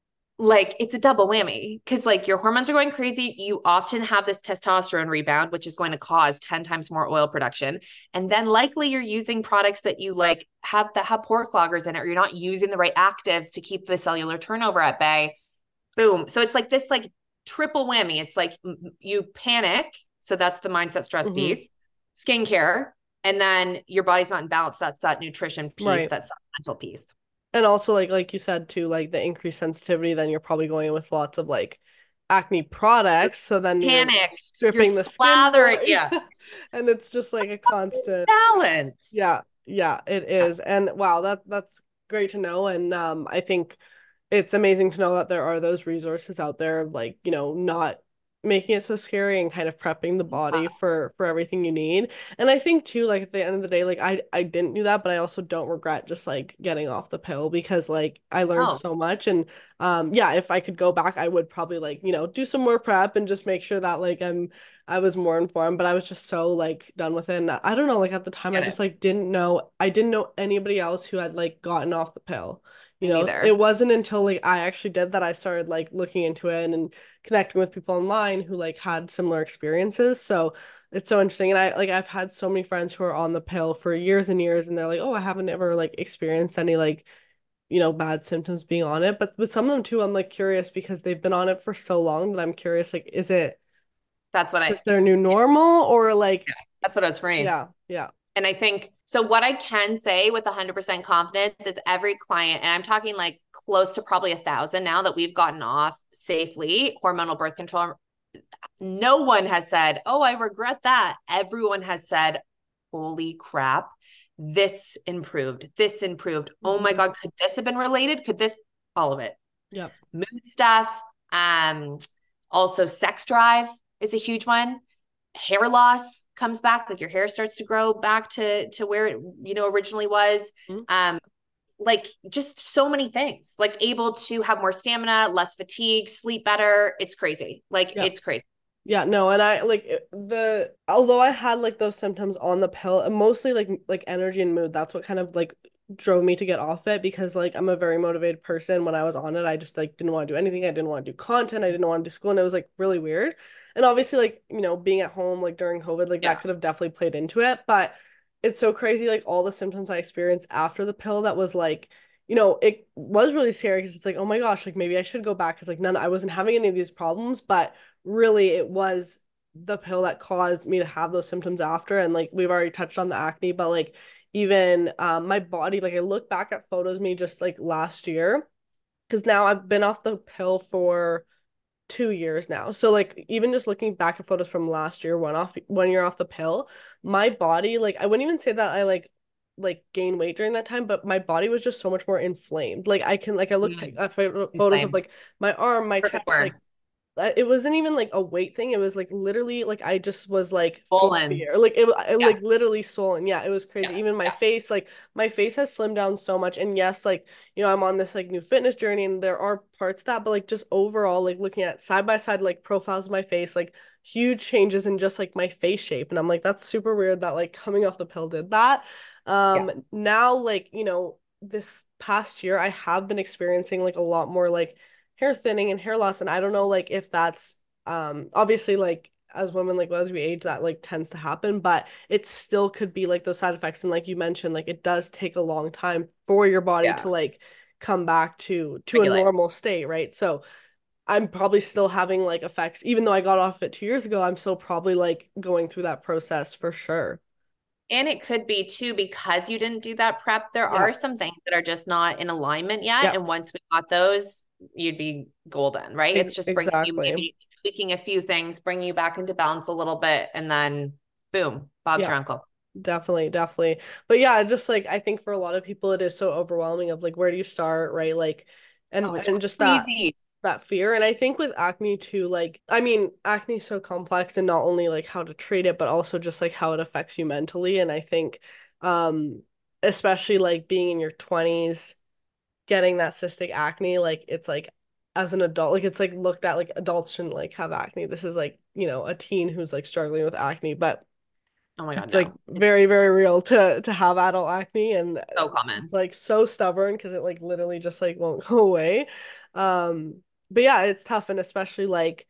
like it's a double whammy because like your hormones are going crazy. You often have this testosterone rebound, which is going to cause ten times more oil production. And then likely you're using products that you like have that have pore cloggers in it, or you're not using the right actives to keep the cellular turnover at bay. Boom. So it's like this like triple whammy. It's like you panic. So that's the mindset stress mm-hmm. piece, skincare, and then your body's not in balance. That's that nutrition piece. Right. That's that mental piece. And also like, like you said too, like the increased sensitivity, then you're probably going with lots of like acne products. So then panic, you're stripping you're the skin. Yeah. And it's just like a constant balance. Yeah. Yeah, it is. And wow, that that's great to know. And um, I think it's amazing to know that there are those resources out there, like, you know, not making it so scary and kind of prepping the body yeah. for for everything you need. And I think too, like at the end of the day, like I I didn't do that, but I also don't regret just like getting off the pill because like I learned oh. so much. And um yeah, if I could go back, I would probably like, you know, do some more prep and just make sure that like I'm I was more informed. But I was just so like done with it. And I don't know, like at the time Get I just it. like didn't know I didn't know anybody else who had like gotten off the pill. You know, Either. It wasn't until like I actually did that I started like looking into it and connecting with people online who like had similar experiences. So it's so interesting. And I like I've had so many friends who are on the pill for years and years, and they're like, oh, I haven't ever like experienced any like, you know, bad symptoms being on it. But with some of them too, I'm like curious because they've been on it for so long that I'm curious, like, is it that's what I is their new normal or like yeah, that's what I was framed. Yeah, yeah. And I think, so what I can say with one hundred percent confidence is every client, and I'm talking like close to probably a thousand now that we've gotten off safely, hormonal birth control, no one has said, oh, I regret that. Everyone has said, holy crap, this improved, this improved. Mm-hmm. Oh my God, could this have been related? Could this, all of it. Yeah. Mood stuff, Um, also sex drive is a huge one. Hair loss comes back, like your hair starts to grow back to to where it, you know, originally was. Mhm. Um, like just so many things, like able to have more stamina, less fatigue, sleep better. It's crazy. Like Yeah. it's crazy. Yeah, no, and I like it- the although I had like those symptoms on the pill, and mostly like like energy and mood, that's what kind of like drove me to get off it because like I'm a very motivated person. When I was on it, I just like didn't want to do anything. I didn't want to do content. I didn't want to do school, and it was like really weird. And obviously, like, you know, being at home like during COVID, like that Yeah. could have definitely played into it. But it's so crazy, like all the symptoms I experienced after the pill that was like, you know, it was really scary because it's like, oh my gosh, like maybe I should go back because like none, I wasn't having any of these problems, but really it was the pill that caused me to have those symptoms after. And like we've already touched on the acne, but like even um my body, like I look back at photos of me just like last year because now I've been off the pill for two years now. So like even just looking back at photos from last year, one off one year off the pill, my body, like I wouldn't even say that I like like gained weight during that time, but my body was just so much more inflamed. Like I can like I look Mm, at photos of inflamed. like my arm, my chest, Perfect word. like it wasn't even like a weight thing. It was like literally like I just was like Swollen. fluffier. Like it, it Yeah. like literally swollen. Yeah, it was Yeah. crazy. Even my Yeah. face, like my face has slimmed down so much. And yes, like, you know, I'm on this like new fitness journey and there are parts of that, but like just overall, like looking at side by side like profiles of my face, like huge changes in just like my face shape. And I'm like, that's super weird that like coming off the pill did that. Yeah. Um, now like, you know, this past year I have been experiencing like a lot more like hair thinning and hair loss. And I don't know like if that's um obviously like as women like as we age that like tends to happen, but it still could be like those side effects. And like you mentioned, like it does take a long time for your body Yeah. to like come back to to a Regulate. normal state, right? So I'm probably still having like effects even though I got off it two years ago. I'm still probably like going through that process for sure. And it could be too, because you didn't do that prep, there Yeah. are some things that are just not in alignment yet. Yeah. And once we got those, you'd be golden, right? Ex- It's just bringing you exactly. maybe tweaking a few things, bring you back into balance a little bit, and then boom, Bob's Yeah. your uncle. Definitely, definitely. But yeah, just like I think for a lot of people it is so overwhelming of like where do you start, right? Like and Oh, it's and just that crazy. that fear. And I think with acne too, like I mean, acne is so complex and not only like how to treat it, but also just like how it affects you mentally. And I think um especially like being in your twenties, getting that cystic acne, like it's like as an adult, like it's like looked at like adults shouldn't like have acne. This is like, you know, a teen who's like struggling with acne, but Oh my God, it's like no. It's very, very real to to have adult acne and so it's common. like so stubborn because it like literally just like won't go away. Um, but yeah, it's tough and especially like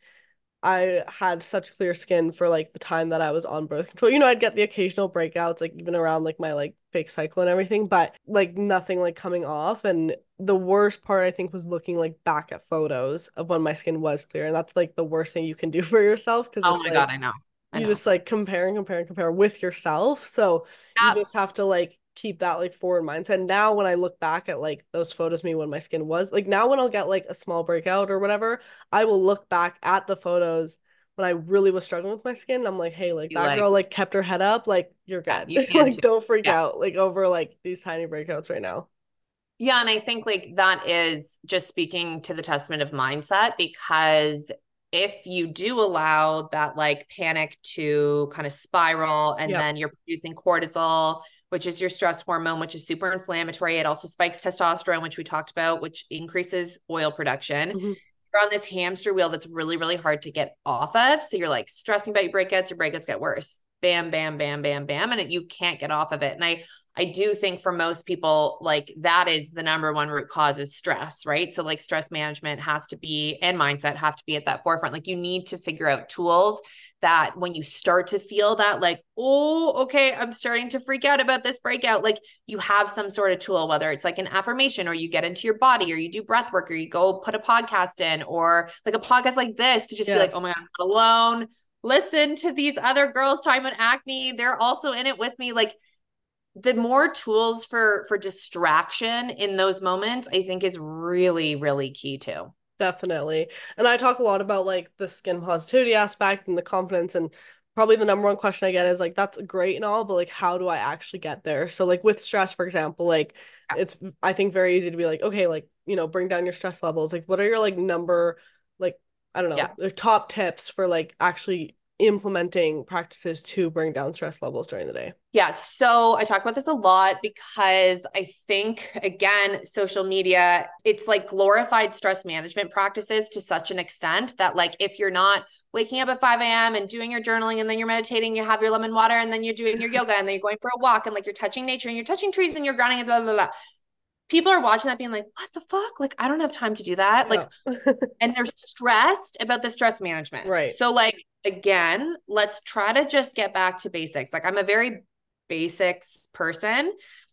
I had such clear skin for like the time that I was on birth control. You know, I'd get the occasional breakouts like even around like my like fake cycle and everything, but like nothing like coming off. And the worst part I think was looking like back at photos of when my skin was clear. And that's like the worst thing you can do for yourself because Oh it's my God, like I know. I you know. just like compare and compare and compare with yourself. So you Yep. just have to like keep that like forward mindset. Now when I look back at like those photos of me when my skin was like now when I'll get like a small breakout or whatever, I will look back at the photos when I really was struggling with my skin. I'm like, hey, like You that like, girl like kept her head up, like you're yeah, good. you can Like too. don't freak Yeah. out like over like these tiny breakouts right now. Yeah, and I think like that is just speaking to the testament of mindset, because if you do allow that like panic to kind of spiral and Yep. then you're producing cortisol, which is your stress hormone, which is super inflammatory. It also spikes testosterone, which we talked about, which increases oil production. Mm-hmm. You're on this hamster wheel that's really, really hard to get off of. So you're like stressing about your breakouts, your breakouts get worse. Bam, bam, bam, bam, bam. And it, you can't get off of it. And I I do think for most people, like that is the number one root cause is stress, right? So like stress management has to be, and mindset have to be at that forefront. Like you need to figure out tools that when you start to feel that like, oh, okay, I'm starting to freak out about this breakout, like you have some sort of tool, whether it's like an affirmation or you get into your body or you do breath work or you go put a podcast in or like a podcast like this to just be like, oh my Yes. God, I'm not alone. Listen to these other girls talking about acne. They're also in it with me. Like the more tools for for distraction in those moments, I think is really, really key too. Definitely. And I talk a lot about like the skin positivity aspect and the confidence and probably the number one question I get is like that's great and all, but like how do I actually get there? So like with stress, for example, like Yeah. it's I think very easy to be like, okay, like, you know, bring down your stress levels. Like what are your like number like, I don't Yeah. know, the top tips for like actually implementing practices to bring down stress levels during the day? Yeah. So I talk about this a lot because I think, again, social media, it's like glorified stress management practices to such an extent that, like, if you're not waking up at five a.m. and doing your journaling and then you're meditating, you have your lemon water and then you're doing your yoga and then you're going for a walk and like you're touching nature and you're touching trees and you're grounding and blah, blah, blah. People are watching that being like, what the fuck? Like, I don't have time to do that. Yeah. Like, and they're stressed about the stress management. Right. So, like, again, let's try to just get back to basics. Like, I'm a very basics person.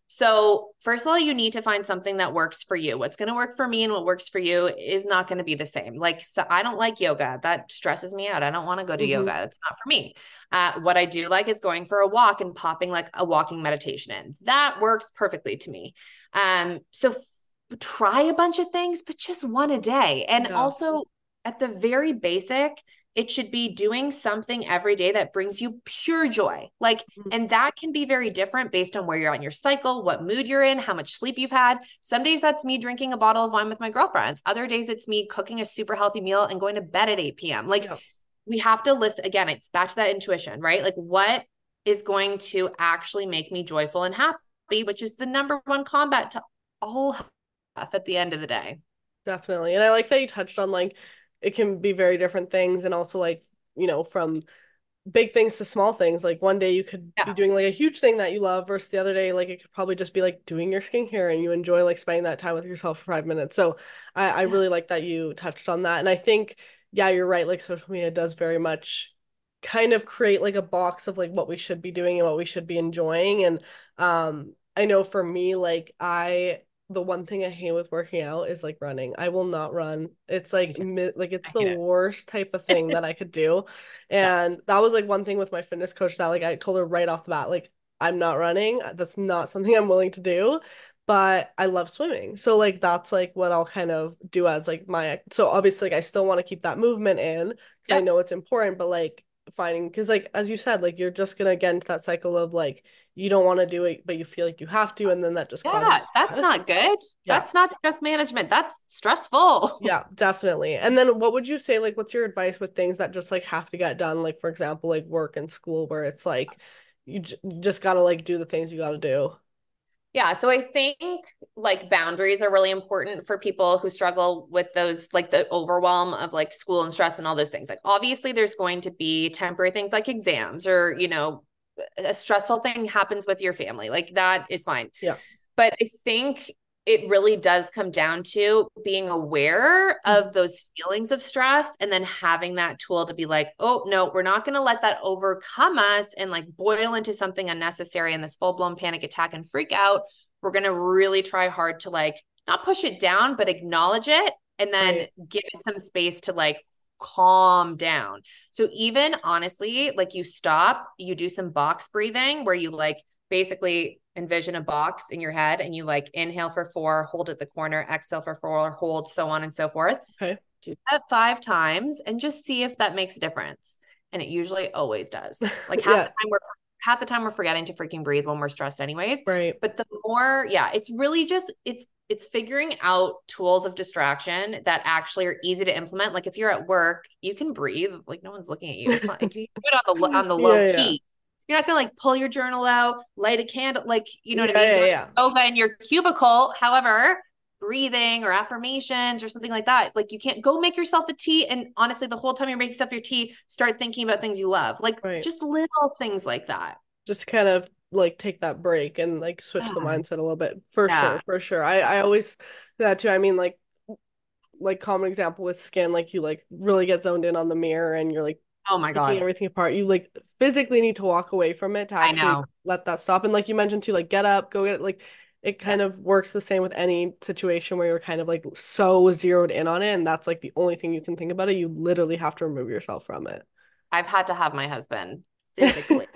So, first of all, you need to find something that works for you. What's going to work for me and what works for you is not going to be the same. Like, so I don't like yoga. That stresses me out. I don't want to go to mm-hmm. yoga. That's not for me. Uh, what I do like is going for a walk and popping like a walking meditation in. That works perfectly to me. Um, so f- try a bunch of things, but just one a day. And yeah. also at the very basic, it should be doing something every day that brings you pure joy. Like, mm-hmm. and that can be very different based on where you're on your cycle, what mood you're in, how much sleep you've had. Some days that's me drinking a bottle of wine with my girlfriends. Other days it's me cooking a super healthy meal and going to bed at eight p.m. Like yeah. we have to list, again, it's back to that intuition, right? Like what is going to actually make me joyful and happy, which is the number one combat to all health at the end of the day. Definitely. And I like that you touched on like, it can be very different things, and also like, you know, from big things to small things. Like one day you could yeah. be doing like a huge thing that you love versus the other day, like it could probably just be like doing your skincare and you enjoy like spending that time with yourself for five minutes. So I, I yeah. really like that you touched on that. And I think, yeah, you're right. Like social media does very much kind of create like a box of like what we should be doing and what we should be enjoying. And um, I know for me, like I, the one thing I hate with working out is like running. I will not run. It's like mi- like it's the it. worst type of thing that I could do. And yes. that was like one thing with my fitness coach that like I told her right off the bat, like I'm not running. That's not something I'm willing to do. But I love swimming. So like that's like what I'll kind of do as like my, so obviously like I still want to keep that movement in because yeah. I know it's important, but like finding, because like as you said, like you're just gonna get into that cycle of like you don't want to do it but you feel like you have to, and then that just yeah causes that's stress. Not good. Yeah. That's not stress management. That's stressful. Yeah, definitely. And then what would you say, like what's your advice with things that just like have to get done, like for example like work and school, where it's like you, j- you just gotta like do the things you gotta do? Yeah. So I think like boundaries are really important for people who struggle with those, like the overwhelm of like school and stress and all those things. Like obviously there's going to be temporary things like exams or, you know, a stressful thing happens with your family. Like that is fine. Yeah. But I think it really does come down to being aware of those feelings of stress and then having that tool to be like, oh no, we're not going to let that overcome us and like boil into something unnecessary and this full-blown panic attack and freak out. We're going to really try hard to like not push it down, but acknowledge it and then right. give it some space to like calm down. So even honestly, like you stop, you do some box breathing where you like basically envision a box in your head and you like inhale for four, hold at the corner, exhale for four, hold, so on and so forth. Okay. Do that five times and just see if that makes a difference. And it usually always does. Like half yeah. the time we're half the time we're forgetting to freaking breathe when we're stressed anyways. Right. But the more, yeah, it's really just, it's, it's figuring out tools of distraction that actually are easy to implement. Like if you're at work, you can breathe, like no one's looking at you. It's not, you can do it on the, on the low yeah, key. Yeah. You're not going to like pull your journal out, light a candle, like, you know yeah, what I mean? Yeah, yeah. Yoga in your cubicle. However, breathing or affirmations or something like that. Like you can't go make yourself a tea. And honestly, the whole time you're making yourself your tea, start thinking about things you love. Like right. just little things like that. Just kind of like take that break and like switch yeah. the mindset a little bit. For yeah. sure. For sure. I, I always do that too. I mean, like, like common example with skin, like you like really get zoned in on the mirror and you're like, oh my God, everything apart. You like physically need to walk away from it to actually I know. let that stop. And like you mentioned too, like get up, go get like it kind yeah. of works the same with any situation where you're kind of like so zeroed in on it and that's like the only thing you can think about it. You literally have to remove yourself from it. I've had to have my husband physically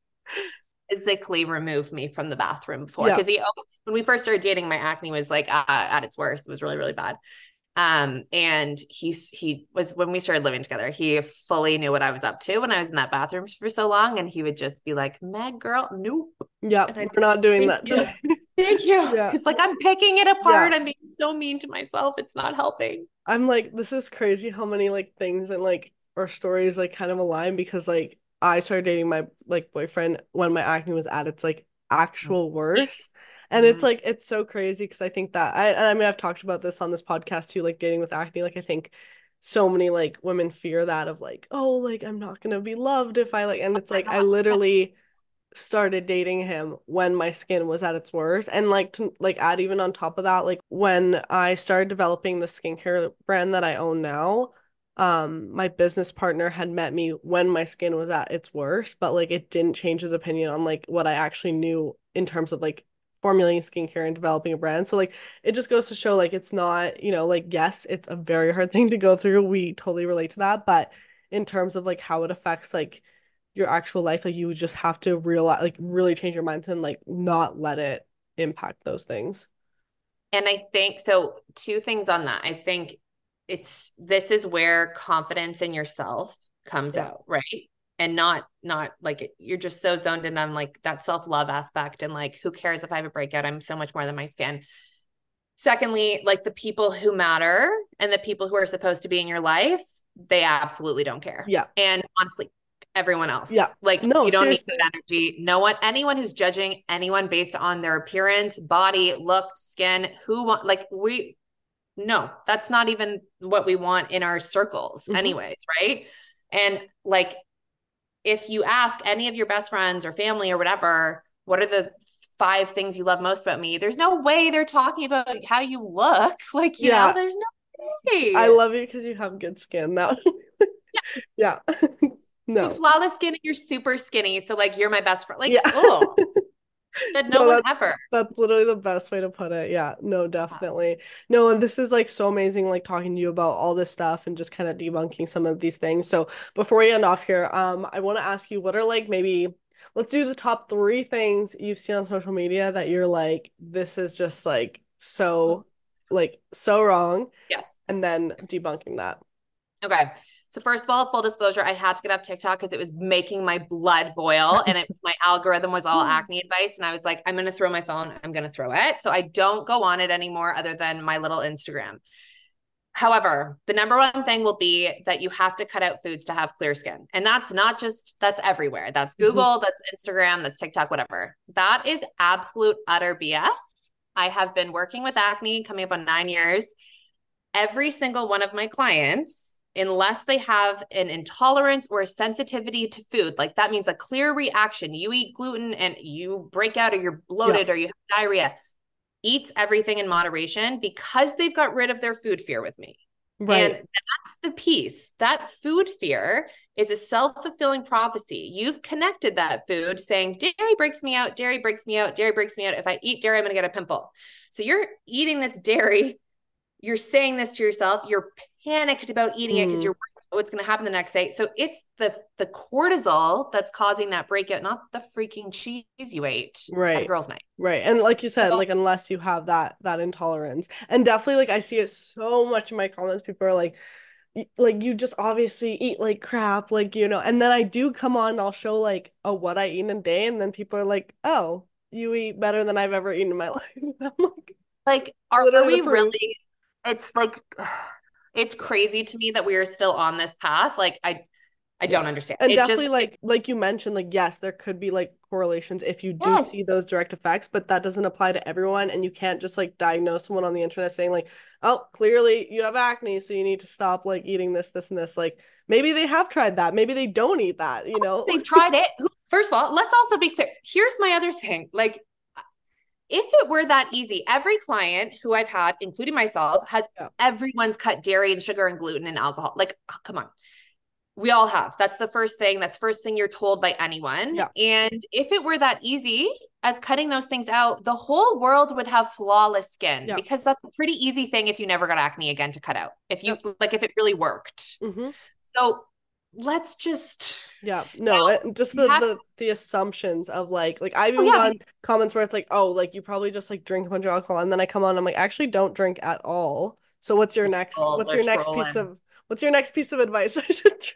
physically remove me from the bathroom before because yeah. he when we first started dating, my acne was like uh, at its worst. It was really, really bad. Um, and he, he was, when we started living together, he fully knew what I was up to when I was in that bathroom for so long. And he would just be like, Meg girl, nope. Yeah. We're not doing that today. Thank you. Yeah. Because like I'm picking it apart. Yeah. I'm being so mean to myself. It's not helping. I'm like, this is crazy how many like things and like our stories like kind of align because like I started dating my like boyfriend when my acne was at its like actual worst. And it's Mm-hmm. like it's so crazy because I think that I and I mean I've talked about this on this podcast too, like dating with acne. Like I think so many like women fear that of like, oh, like I'm not gonna be loved if I like and Oh it's my like I God. literally started dating him when my skin was at its worst. And like to like add even on top of that, like when I started developing the skincare brand that I own now, um, my business partner had met me when my skin was at its worst, but like it didn't change his opinion on like what I actually knew in terms of like formulating skincare and developing a brand. So like it just goes to show like it's not, you know, like yes, it's a very hard thing to go through. We totally relate to that, but in terms of like how it affects like your actual life, like you just have to realize, like really change your mindset and like not let it impact those things. And I think so, two things on that. I think it's this is where confidence in yourself comes Yeah. out, right? And not not like you're just so zoned in on like that self-love aspect and like who cares if I have a breakout? I'm so much more than my skin. Secondly, like the people who matter and the people who are supposed to be in your life, they absolutely don't care. Yeah. And honestly, everyone else. Yeah. Like No, you don't need seriously. that energy. No one, anyone who's judging anyone based on their appearance, body, look, skin, who want like we no, that's not even what we want in our circles, Hmm. anyways, right? And like if you ask any of your best friends or family or whatever, what are the five things you love most about me? There's no way they're talking about how you look. Like, you know, Yeah. there's no I way. love you because you have good skin. That yeah. You have No. flawless skin and you're super skinny. So like you're my best friend. Like, Yeah. oh, said no No, one that's ever. that's literally the best way to put it. Yeah, no, definitely. No, and this is like so amazing, like talking to you about all this stuff and just kind of debunking some of these things. So before we end off here, um, I want to ask you, what are like maybe let's do the top three things you've seen on social media that you're like, this is just like so like so wrong, Yes. and then debunking that. Okay. So first of all, full disclosure, I had to get off TikTok because it was making my blood boil and it, my algorithm was all acne advice. And I was like, I'm going to throw my phone. I'm going to throw it. So I don't go on it anymore other than my little Instagram. However, the number one thing will be that you have to cut out foods to have clear skin. And that's not just, that's everywhere. That's Mhm. Google, that's Instagram, that's TikTok, whatever. That is absolute utter B S. I have been working with acne coming up on nine years. Every single one of my clients, unless they have an intolerance or a sensitivity to food, like that means a clear reaction. You eat gluten and you break out or you're Yeah. bloated or you have diarrhea, eats everything in moderation because they've got rid of their food fear with me. And Right. that's the piece. That food fear is a self-fulfilling prophecy. You've connected that food saying, dairy breaks me out, dairy breaks me out, dairy breaks me out. If I eat dairy, I'm going to get a pimple. So you're eating this dairy, you're saying this to yourself, you're panicked about eating it because Mm. you're worried about what's going to happen the next day. So it's the the cortisol that's causing that breakout, not the freaking cheese you ate at a Right. girl's night. Right. And like you said, So like unless you have that that intolerance. And definitely like I see it so much in my comments. People are like y- like you just obviously eat like crap, like you know. And then I do come on, I'll show like a what I eat in a day, and then people are like, "Oh, you eat better than I've ever eaten in my life." I'm like, like, are, are literally the we proof. really? It's like, it's crazy to me that we are still on this path. Like, I, I Yeah. don't understand. And It definitely just, it, like like you mentioned, like yes, there could be like correlations if you do yes, see those direct effects, but that doesn't apply to everyone. And you can't just like diagnose someone on the internet saying like, oh, clearly you have acne, so you need to stop like eating this, this, and this. Like maybe they have tried that. Maybe they don't eat that, you know? they've tried it. First of all, let's also be clear. Here's my other thing. Like, if it were that easy, every client who I've had, including myself, has Yeah. everyone's cut dairy and sugar and gluten and alcohol. Like, oh, come on. We all have. That's the first thing. That's first thing you're told by anyone. Yeah. And if it were that easy as cutting those things out, the whole world would have flawless skin Yeah. because that's a pretty easy thing if you never got acne again to cut out. If you Yep. like, if it really worked. Mm-hmm. So let's just Yeah, now no, it, just we the have. the the assumptions of like like I've Oh even yeah, gotten comments where it's like, oh, like you probably just like drink a bunch of alcohol, and then I come on, I'm like, actually don't drink at all. So what's your the next trolls what's are your next piece trolling. of what's your next piece of advice I should try?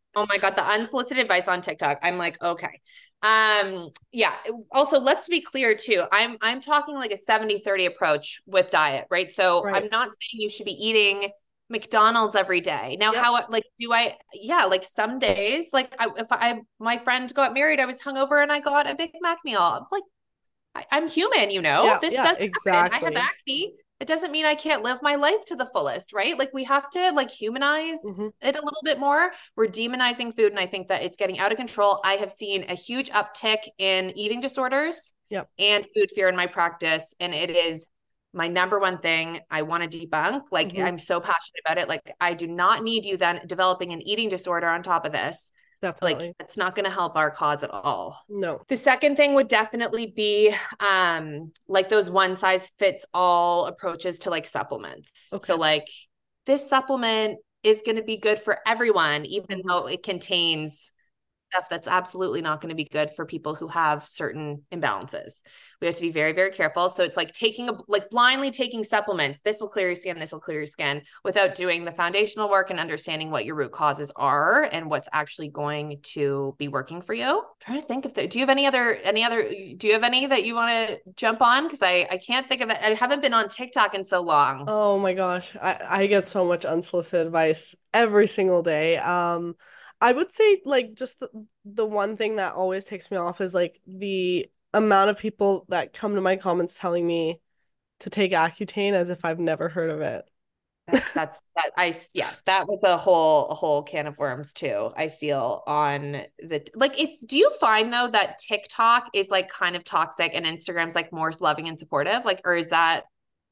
Oh my God, the unsolicited advice on TikTok. I'm like, okay. Um, yeah. Also, let's be clear too. I'm I'm talking like a seventy thirty approach with diet, right? So Right. I'm not saying you should be eating McDonald's every day. Now, Yep. how like do I yeah, like some days, like I, if I my friend got married, I was hungover and I got a Big Mac meal. I'm like, I, I'm human, you know, Yeah, this yeah, does happen. I have exactly. acne. It doesn't mean I can't live my life to the fullest, right? Like we have to like humanize Hmm. it a little bit more. We're demonizing food, and I think that it's getting out of control. I have seen a huge uptick in eating disorders Yep. and food fear in my practice, and it is my number one thing I want to debunk. Like Hmm. I'm so passionate about it. Like I do not need you then developing an eating disorder on top of this. Like Definitely. it's not going to help our cause at all. No. The second thing would definitely be um like those one size fits all approaches to like supplements. So Okay. like this supplement is going to be good for everyone, even Hmm. though it contains stuff that's absolutely not going to be good for people who have certain imbalances. We have to be very, very careful. So it's like taking a like blindly taking supplements. This will clear your skin, this will clear your skin without doing the foundational work and understanding what your root causes are and what's actually going to be working for you. I'm trying to think if there, do you have any other any other do you have any that you want to jump on? Because I I can't think of it. I haven't been on TikTok in so long. Oh my gosh. I I get so much unsolicited advice every single day. Um, I would say like just the, the one thing that always takes me off is like the amount of people that come to my comments telling me to take Accutane as if I've never heard of it. That's that's that I yeah, that was a whole a whole can of worms too. I feel on the like it's do you find though that TikTok is like kind of toxic and Instagram's like more loving and supportive? Like or is that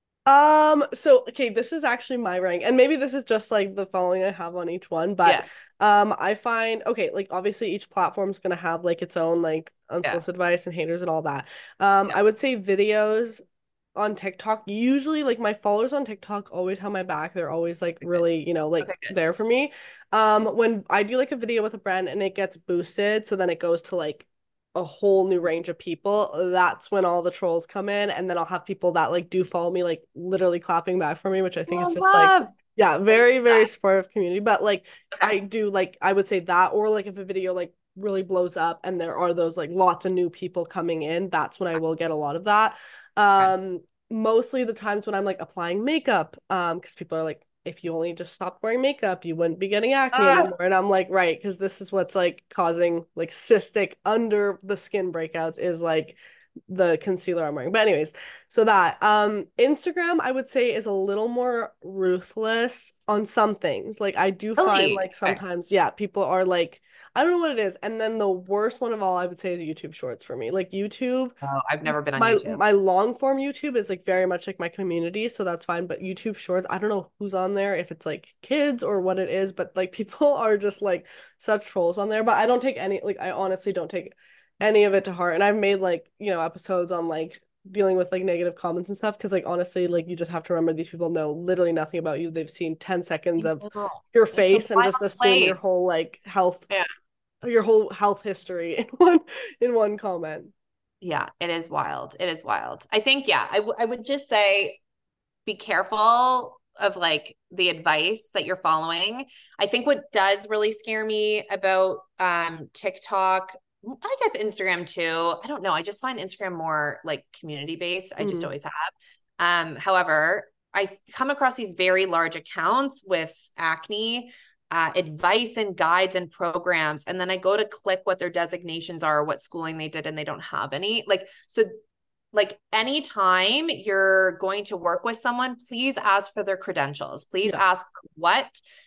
Um, so okay, this is actually my rank, and maybe this is just like the following I have on each one, but yeah, um, I find okay, like obviously each platform's gonna have like its own like yeah, unsolicited advice and haters and all that. Um, yeah. I would say videos on TikTok, usually like my followers on TikTok always have my back. They're always like Okay, really, you know, okay, like good. there for me. Um, when I do like a video with a brand and it gets boosted, so then it goes to like a whole new range of people, that's when all the trolls come in. And then I'll have people that like do follow me, like literally clapping back for me, which I think is Oh, just like, love. yeah, I love very, very that. supportive community. But like, Okay. I do like, I would say that, or like if a video like really blows up and there are those like lots of new people coming in, that's when I will get a lot of that. Okay. Um, mostly the times when I'm like applying makeup, um, because people are like, if you only just stopped wearing makeup, you wouldn't be getting acne Uh, anymore. And I'm like, right, because this is what's like causing like cystic under the skin breakouts is like the concealer I'm wearing. But anyways, so that um Instagram I would say is a little more ruthless on some things. Like I do find really? like Okay. sometimes, yeah, people are like, I don't know what it is. And then the worst one of all I would say is YouTube Shorts for me. Like YouTube, Oh, I've never been on my YouTube. my long form YouTube is like very much like my community, so that's fine. But YouTube Shorts, I don't know who's on there, if it's like kids or what it is, but like people are just like such trolls on there. But I don't take any, like I honestly don't take any of it to heart. And I've made like, you know, episodes on like dealing with like negative comments and stuff because like honestly, like you just have to remember these people know literally nothing about you. They've seen ten seconds I of know. your It's a face and wild just assume your place. whole like health, Yeah. your whole health history in one in one comment. Yeah, it is wild. It is wild. I think, yeah, I, w- I would just say be careful of like the advice that you're following. I think what does really scare me about um TikTok, I guess Instagram too. I don't know. I just find Instagram more like community based. I just Mm-hmm. always have. Um, however, I come across these very large accounts with acne uh, advice and guides and programs. And then I go to click what their designations are, what schooling they did, and they don't have any. Like, so like anytime you're going to work with someone, please ask for their credentials. Please Yeah. ask what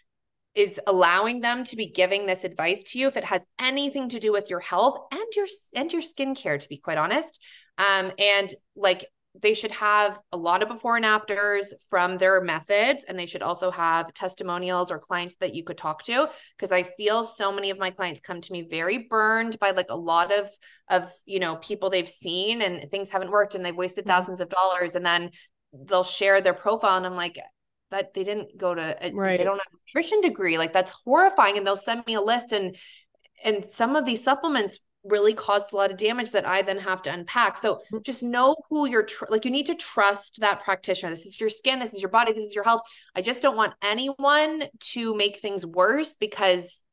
is allowing them to be giving this advice to you if it has anything to do with your health and your and your skincare, to be quite honest. Um, and like they should have a lot of before and afters from their methods, and they should also have testimonials or clients that you could talk to, because I feel so many of my clients come to me very burned by like a lot of of you know people they've seen and things haven't worked and they've wasted Mm-hmm. thousands of dollars, and then they'll share their profile and I'm like, that they didn't go to a, they Right. don't have a nutrition degree, like that's horrifying. And they'll send me a list, and and some of these supplements really caused a lot of damage that I then have to unpack. So just know who you're tr- like, you need to trust that practitioner. This is your skin, this is your body, this is your health. I just don't want anyone to make things worse because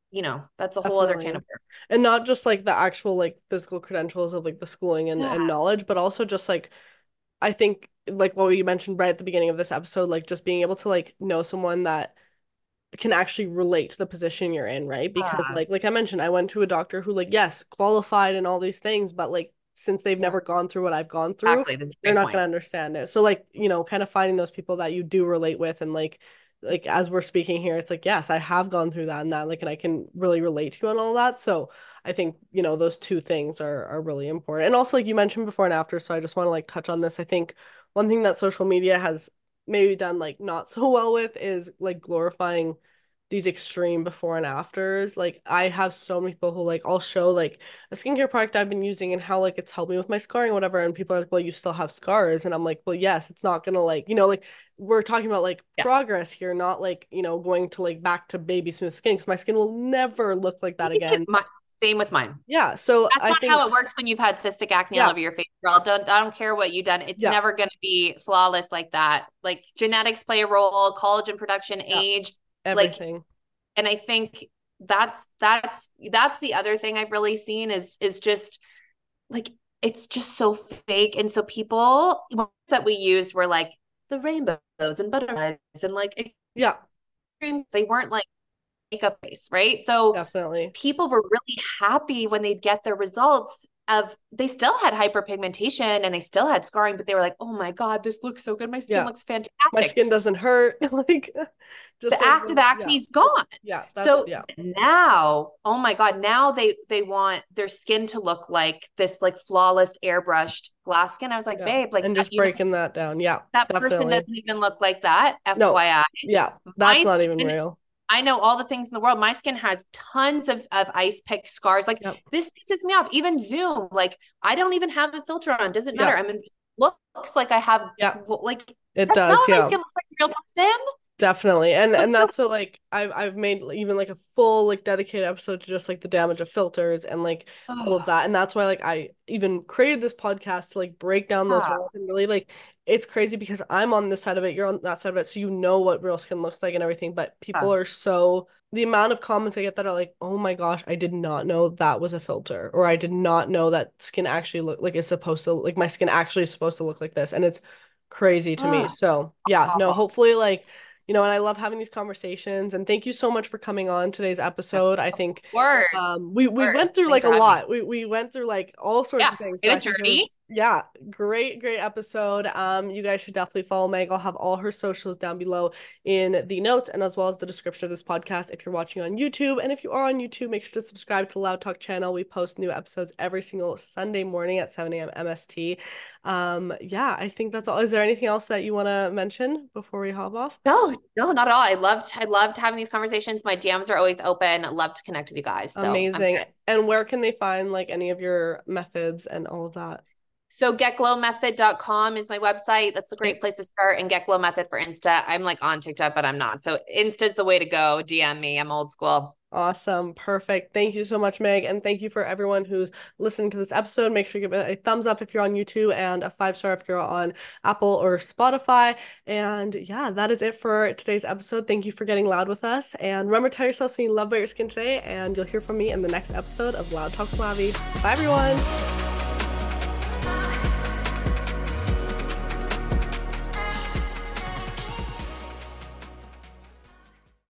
you know, that's a whole other can Definitely. of worms. And not just like the actual like physical credentials of like the schooling and, and Yeah. knowledge, but also just like I think like what we mentioned right at the beginning of this episode, like just being able to like know someone that can actually relate to the position you're in, right? Because Uh, like like I mentioned, I went to a doctor who like yes, qualified and all these things, but like since they've yeah, never gone through what I've gone through, exactly. That's a they're great not going point. to understand it. So like, you know, kind of finding those people that you do relate with and like like as we're speaking here, it's like yes, I have gone through that and that like and I can really relate to you and all that. So I think, you know, those two things are are really important. And also like you mentioned before and after, so I just want to like touch on this. I think one thing that social media has maybe done like not so well with is like glorifying these extreme before and afters. Like I have so many people who like I'll show like a skincare product I've been using and how like it's helped me with my scarring, whatever. And people are like, well, you still have scars. And I'm like, well, yes, it's not gonna like, you know, like we're talking about like Yeah. progress here, not like, you know, going to like back to baby smooth skin because my skin will never look like that again. My, same with mine. Yeah. So That's I not how think, it works when you've had cystic acne all yeah, over your face, girl. Don't I don't care what you've done. It's yeah, never going to be flawless like that. Like genetics play a role, collagen production, yeah, age, like, everything. and I think that's that's that's the other thing I've really seen is is just like it's just so fake. And so people that we used were like the rainbows and butterflies and like Yeah, they weren't like makeup base, right? So definitely. people were really happy when they'd get their results of they still had hyperpigmentation and they still had scarring, but they were like, oh my God, this looks so good. My skin Yeah. looks My fantastic. skin doesn't hurt. Like just The like active the, yeah, acne's gone. yeah, that's, So yeah, now, oh my God, now they they want their skin to look like this like flawless airbrushed glass skin. I was like, yeah. babe, like And just you know, breaking that down. Yeah, that person definitely. doesn't even look like that. No, F Y I. yeah, that's My not even skin, real. I know all the things in the world. My skin has tons of, of ice pick scars. Like Yep, this pisses me off. Even Zoom, like I don't even have a filter on. Doesn't matter. yeah, I mean, looks like I have yeah, like it that's not does. what my Yeah. skin looks like in real person. Definitely. And and that's so like I've I've made even like a full like dedicated episode to just like the damage of filters and like all of Oh, that. And that's why like I even created this podcast to like break down those yeah. walls and really like it's crazy because I'm on this side of it, you're on that side of it, so you know what real skin looks like and everything. But people Yeah. are so the amount of comments I get that are like, oh my gosh, I did not know that was a filter, or I did not know that skin actually look like is supposed to like my skin actually is supposed to look like this. And it's crazy to me. Oh, So yeah, no, oh, hopefully like you know, and I love having these conversations. And thank you so much for coming on today's episode. I of think course, um we of we went course. through Thanks like a for having me. lot. We we went through like all sorts Yeah, of things. So in a I think it journey. was yeah, great, great episode. Um, you guys should definitely follow Meg. I'll have all her socials down below in the notes and as well as the description of this podcast if you're watching on YouTube. And if you are on YouTube, make sure to subscribe to the Loud Talk channel. We post new episodes every single Sunday morning at seven a m M S T. Um, yeah, I think that's all. Is there anything else that you want to mention before we hop off? No, no, not at all. I loved, I loved having these conversations. My D Ms are always open. I love to connect with you guys. So I'm Amazing. here. And where can they find like any of your methods and all of that? So get glow method dot com is my website. That's a Okay. great place to start. And Get Glow Method for Insta. I'm like on TikTok, but I'm not. So Insta's the way to go. D M me. I'm old school. Awesome. Perfect. Thank you so much, Meg. And thank you for everyone who's listening to this episode. Make sure you give it a thumbs up if you're on YouTube and a five star if you're on Apple or Spotify. And yeah, that is it for today's episode. Thank you for getting loud with us. And remember, tell yourself something you love about your skin today. And you'll hear from me in the next episode of Loud Talk Flavi. Bye, everyone.